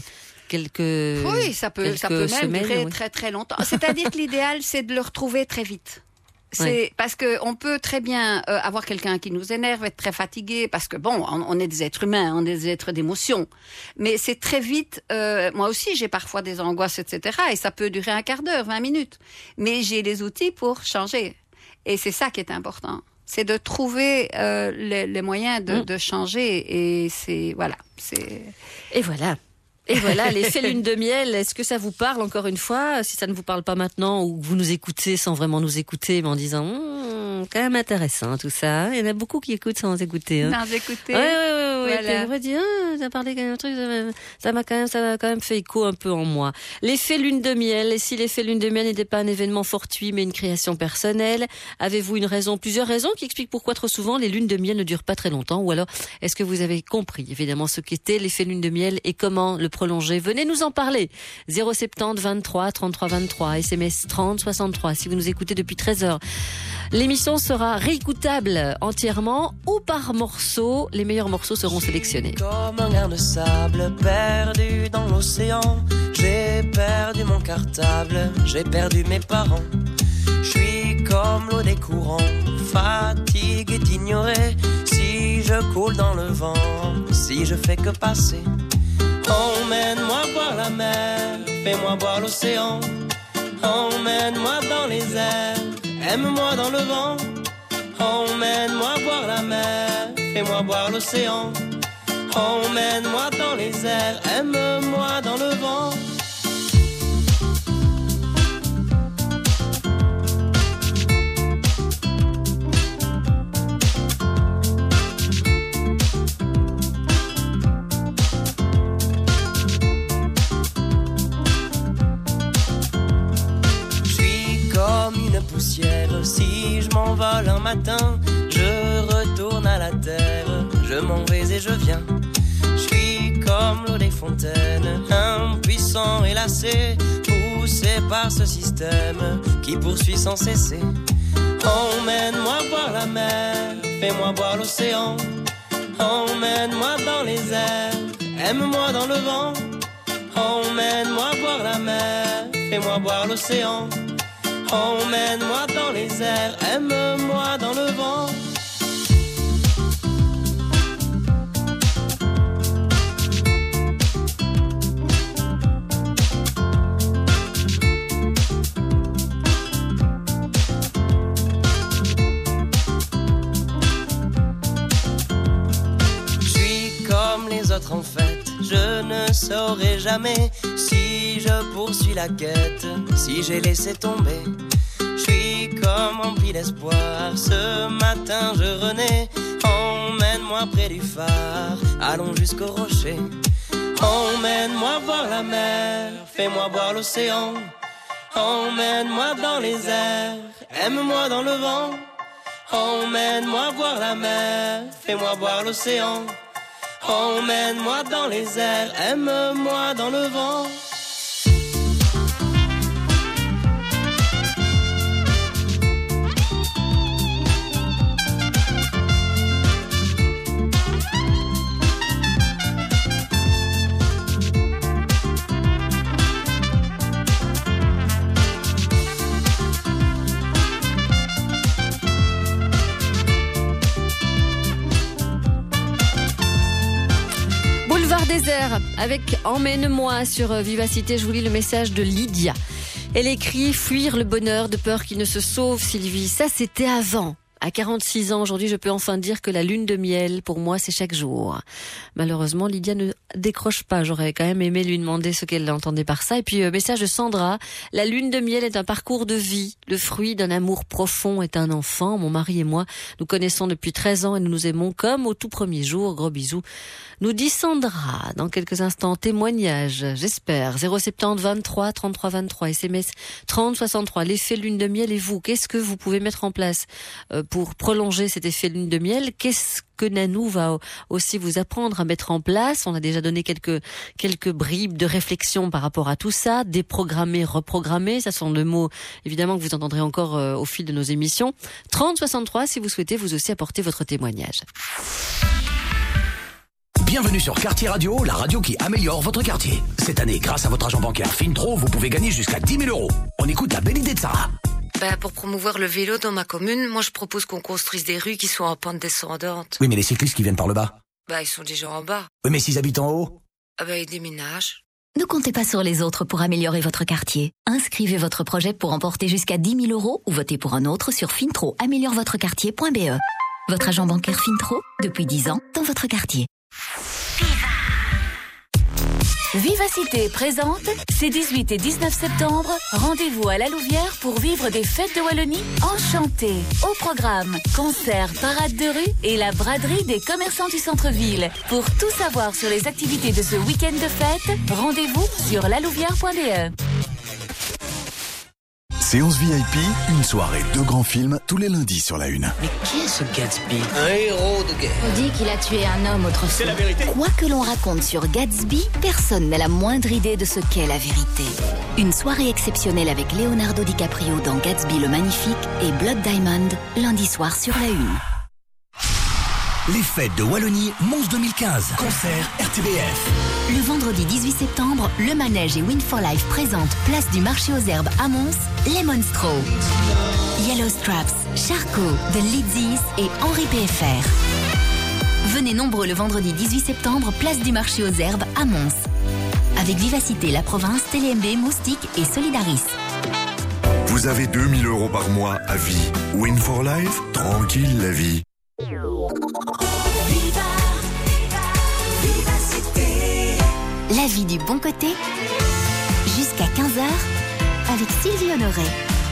Oui, ça peut même durer très très longtemps. C'est-à-dire que l'idéal, c'est de le retrouver très vite. C'est parce que on peut très bien avoir quelqu'un qui nous énerve, être très fatigué, parce que bon, on est des êtres humains, on est des êtres d'émotion. Mais c'est très vite. Moi aussi, j'ai parfois des angoisses, etc. Et ça peut durer un quart d'heure, 20 minutes. Mais j'ai les outils pour changer. Et c'est ça qui est important. C'est de trouver les moyens de changer. Et c'est voilà. Et voilà. Et voilà, l'effet lune de miel, est-ce que ça vous parle encore une fois? Si ça ne vous parle pas maintenant, ou que vous nous écoutez sans vraiment nous écouter, mais en disant quand même intéressant tout ça. Il y en a beaucoup qui écoutent sans écouter. Hein. Sans écouter. Ouais. Voilà. On va dire, ça parlait quand même un truc, ça m'a quand même fait écho un peu en moi. L'effet lune de miel, et si l'effet lune de miel n'était pas un événement fortuit, mais une création personnelle, avez-vous plusieurs raisons qui expliquent pourquoi trop souvent les lunes de miel ne durent pas très longtemps, ou alors est-ce que vous avez compris évidemment ce qu'était l'effet lune de miel et comment le prolonger? Venez nous en parler. 070 23 33 23, SMS 30 63 si vous nous écoutez depuis 13h. L'émission sera réécoutable entièrement ou par morceaux. Les meilleurs morceaux seront sélectionnés. Comme un grain de sable perdu dans l'océan, j'ai perdu mon cartable, j'ai perdu mes parents. Je suis comme l'eau des courants, fatigué d'ignorer si je coule dans le vent, si je fais que passer. Emmène-moi voir la mer, fais-moi voir l'océan. Emmène-moi dans les airs, aime-moi dans le vent. Emmène-moi voir la mer, fais-moi voir l'océan. Emmène-moi dans les airs, aime-moi dans le vent. Poussière, si je m'envole un matin, je retourne à la terre, je m'en vais et je viens. Je suis comme l'eau des fontaines, impuissant et lassé, poussé par ce système qui poursuit sans cesser. Emmène-moi voir la mer, fais-moi voir l'océan. Emmène-moi dans les airs, aime-moi dans le vent. Emmène-moi voir la mer, fais-moi voir l'océan. Emmène-moi dans les airs, aime-moi dans le vent. Je suis comme les autres en fait, je ne saurai jamais si je poursuis la quête, si j'ai laissé tomber. Je suis comme rempli d'espoir, ce matin je renais. Emmène-moi près du phare, allons jusqu'au rocher. Emmène-moi voir la mer, fais-moi voir l'océan. Emmène-moi dans les airs, aime-moi dans le vent. Emmène-moi voir la mer, fais-moi voir l'océan. Emmène-moi dans les airs, aime-moi dans le vent. Désert avec Emmène-moi sur Vivacité. Je vous lis le message de Lydia. Elle écrit: fuir le bonheur de peur qu'il ne se sauve, Sylvie. Ça, c'était avant. À 46 ans, aujourd'hui, je peux enfin dire que la lune de miel, pour moi, c'est chaque jour. Malheureusement, Lydia décroche pas. J'aurais quand même aimé lui demander ce qu'elle entendait par ça. Et puis, message de Sandra. La lune de miel est un parcours de vie. Le fruit d'un amour profond est un enfant. Mon mari et moi, nous connaissons depuis 13 ans et nous nous aimons comme au tout premier jour. Gros bisous. Nous dit Sandra. Dans quelques instants, témoignage, j'espère. 070 23 33 23. SMS 30 63. L'effet lune de miel et vous, qu'est-ce que vous pouvez mettre en place pour prolonger cet effet lune de miel? Qu'est-ce que Nanou va aussi vous apprendre à mettre en place? On a déjà donné quelques bribes de réflexion par rapport à tout ça. Déprogrammer, reprogrammer, ça sont deux mots évidemment que vous entendrez encore au fil de nos émissions. 30 63 si vous souhaitez vous aussi apporter votre témoignage. Bienvenue sur Quartier Radio, la radio qui améliore votre quartier. Cette année, grâce à votre agent bancaire Fintro, vous pouvez gagner jusqu'à 10 000 €. On écoute la belle idée de Sarah. Pour promouvoir le vélo dans ma commune, moi je propose qu'on construise des rues qui soient en pente descendante. Oui, mais les cyclistes qui viennent par le bas. Ils sont déjà en bas. Oui, mais s'ils habitent en haut. Ils déménagent. Ne comptez pas sur les autres pour améliorer votre quartier. Inscrivez votre projet pour emporter jusqu'à 10 000 € ou votez pour un autre sur fintroaméliorevotrequartier.be. Votre agent bancaire Fintro, depuis 10 ans, dans votre quartier. Vivacité présente, ces 18 et 19 septembre, rendez-vous à la Louvière pour vivre des fêtes de Wallonie enchantées. Au programme, concerts, parades de rue et la braderie des commerçants du centre-ville. Pour tout savoir sur les activités de ce week-end de fête, rendez-vous sur lalouvière.be. Séance VIP, une soirée, 2 grands films, tous les lundis sur la Une. Mais qui est ce Gatsby? Un héros de guerre. On dit qu'il a tué un homme autrefois. C'est la vérité. Quoi que l'on raconte sur Gatsby, personne n'a la moindre idée de ce qu'est la vérité. Une soirée exceptionnelle avec Leonardo DiCaprio dans Gatsby le Magnifique et Blood Diamond, lundi soir sur la Une. Les fêtes de Wallonie, Mons 2015. Concert RTBF. Le vendredi 18 septembre, le Manège et Win for Life présentent place du marché aux herbes à Mons, les Monstro, Yellow Straps, Charcot, The Leadsies et Henri PFR. Venez nombreux le vendredi 18 septembre, place du marché aux herbes à Mons. Avec Vivacité, La Province, TéléMB, Moustique et Solidaris. Vous avez 2 000 € par mois à vie. Win for Life, tranquille la vie. La vie du bon côté, jusqu'à 15h, avec Sylvie Honoré.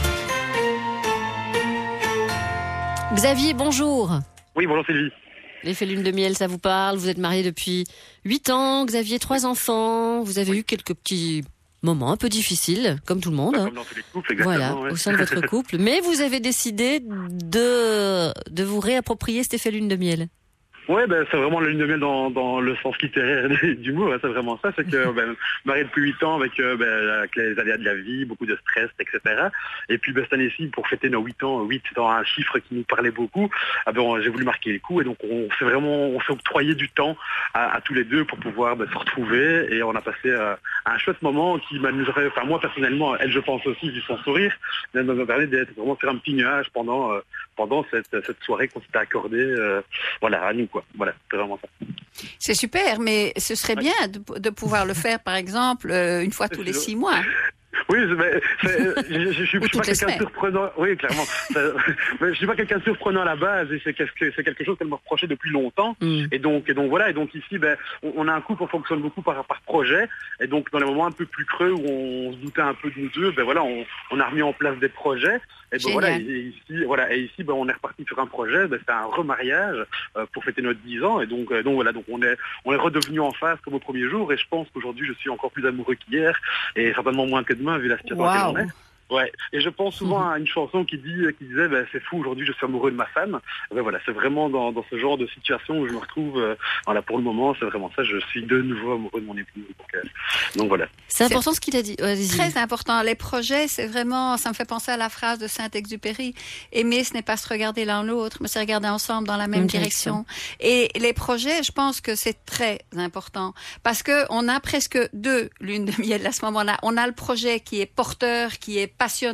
Xavier, bonjour. Oui, bonjour Sylvie. L'effet lune de miel, ça vous parle? Vous êtes marié depuis 8 ans, Xavier, 3 enfants. Vous avez eu quelques petits moments un peu difficiles, comme tout le monde. Comme dans tous les couples, exactement. Voilà, au sein de votre couple. Mais vous avez décidé de vous réapproprier cet effet lune de miel. Ouais, c'est vraiment la lune de miel dans le sens littéraire du mot, c'est vraiment ça. C'est que marié depuis 8 ans avec les aléas de la vie, beaucoup de stress, etc. Et puis cette année-ci, pour fêter nos 8 ans, 8 étant un chiffre qui nous parlait beaucoup, j'ai voulu marquer le coup et donc on s'est octroyé du temps à tous les deux pour pouvoir se retrouver et on a passé un chouette moment qui m'amuserait, enfin moi personnellement, elle je pense aussi vu son sourire, elle m'a permis d'être vraiment sur un petit nuage pendant cette soirée qu'on s'était accordée à nous quoi. Voilà, c'est vraiment ça. C'est super, mais ce serait bien de pouvoir le faire, par exemple, une fois tous les 6 mois. Oui, je suis pas quelqu'un de surprenant. Oui, clairement. Je suis pas quelqu'un de surprenant à la base et c'est quelque chose qu'elle me reprochait depuis longtemps. Et donc voilà. Et donc ici, on a un couple, on fonctionne beaucoup par projet. Et donc dans les moments un peu plus creux où on se doutait un peu de nous deux, on a remis en place des projets. Et et ici, on est reparti sur un projet. C'est un remariage pour fêter notre 10 ans. Et donc on est redevenu en phase comme au premier jour. Et je pense qu'aujourd'hui, je suis encore plus amoureux qu'hier et certainement moins que demain vu la situation dans laquelle on est. Ouais, et je pense souvent à une chanson qui disait c'est fou, aujourd'hui je suis amoureux de ma femme. C'est vraiment dans ce genre de situation où je me retrouve. Pour le moment, c'est vraiment ça. Je suis de nouveau amoureux de mon épouse. Donc voilà. C'est important ce qu'il a dit. Très important. Les projets, c'est vraiment. Ça me fait penser à la phrase de Saint-Exupéry. Aimer, ce n'est pas se regarder l'un l'autre, mais c'est regarder ensemble dans la même direction. Et les projets, je pense que c'est très important parce que on a presque 2 lunes de miel à ce moment-là. On a le projet qui est porteur, qui est passionnant,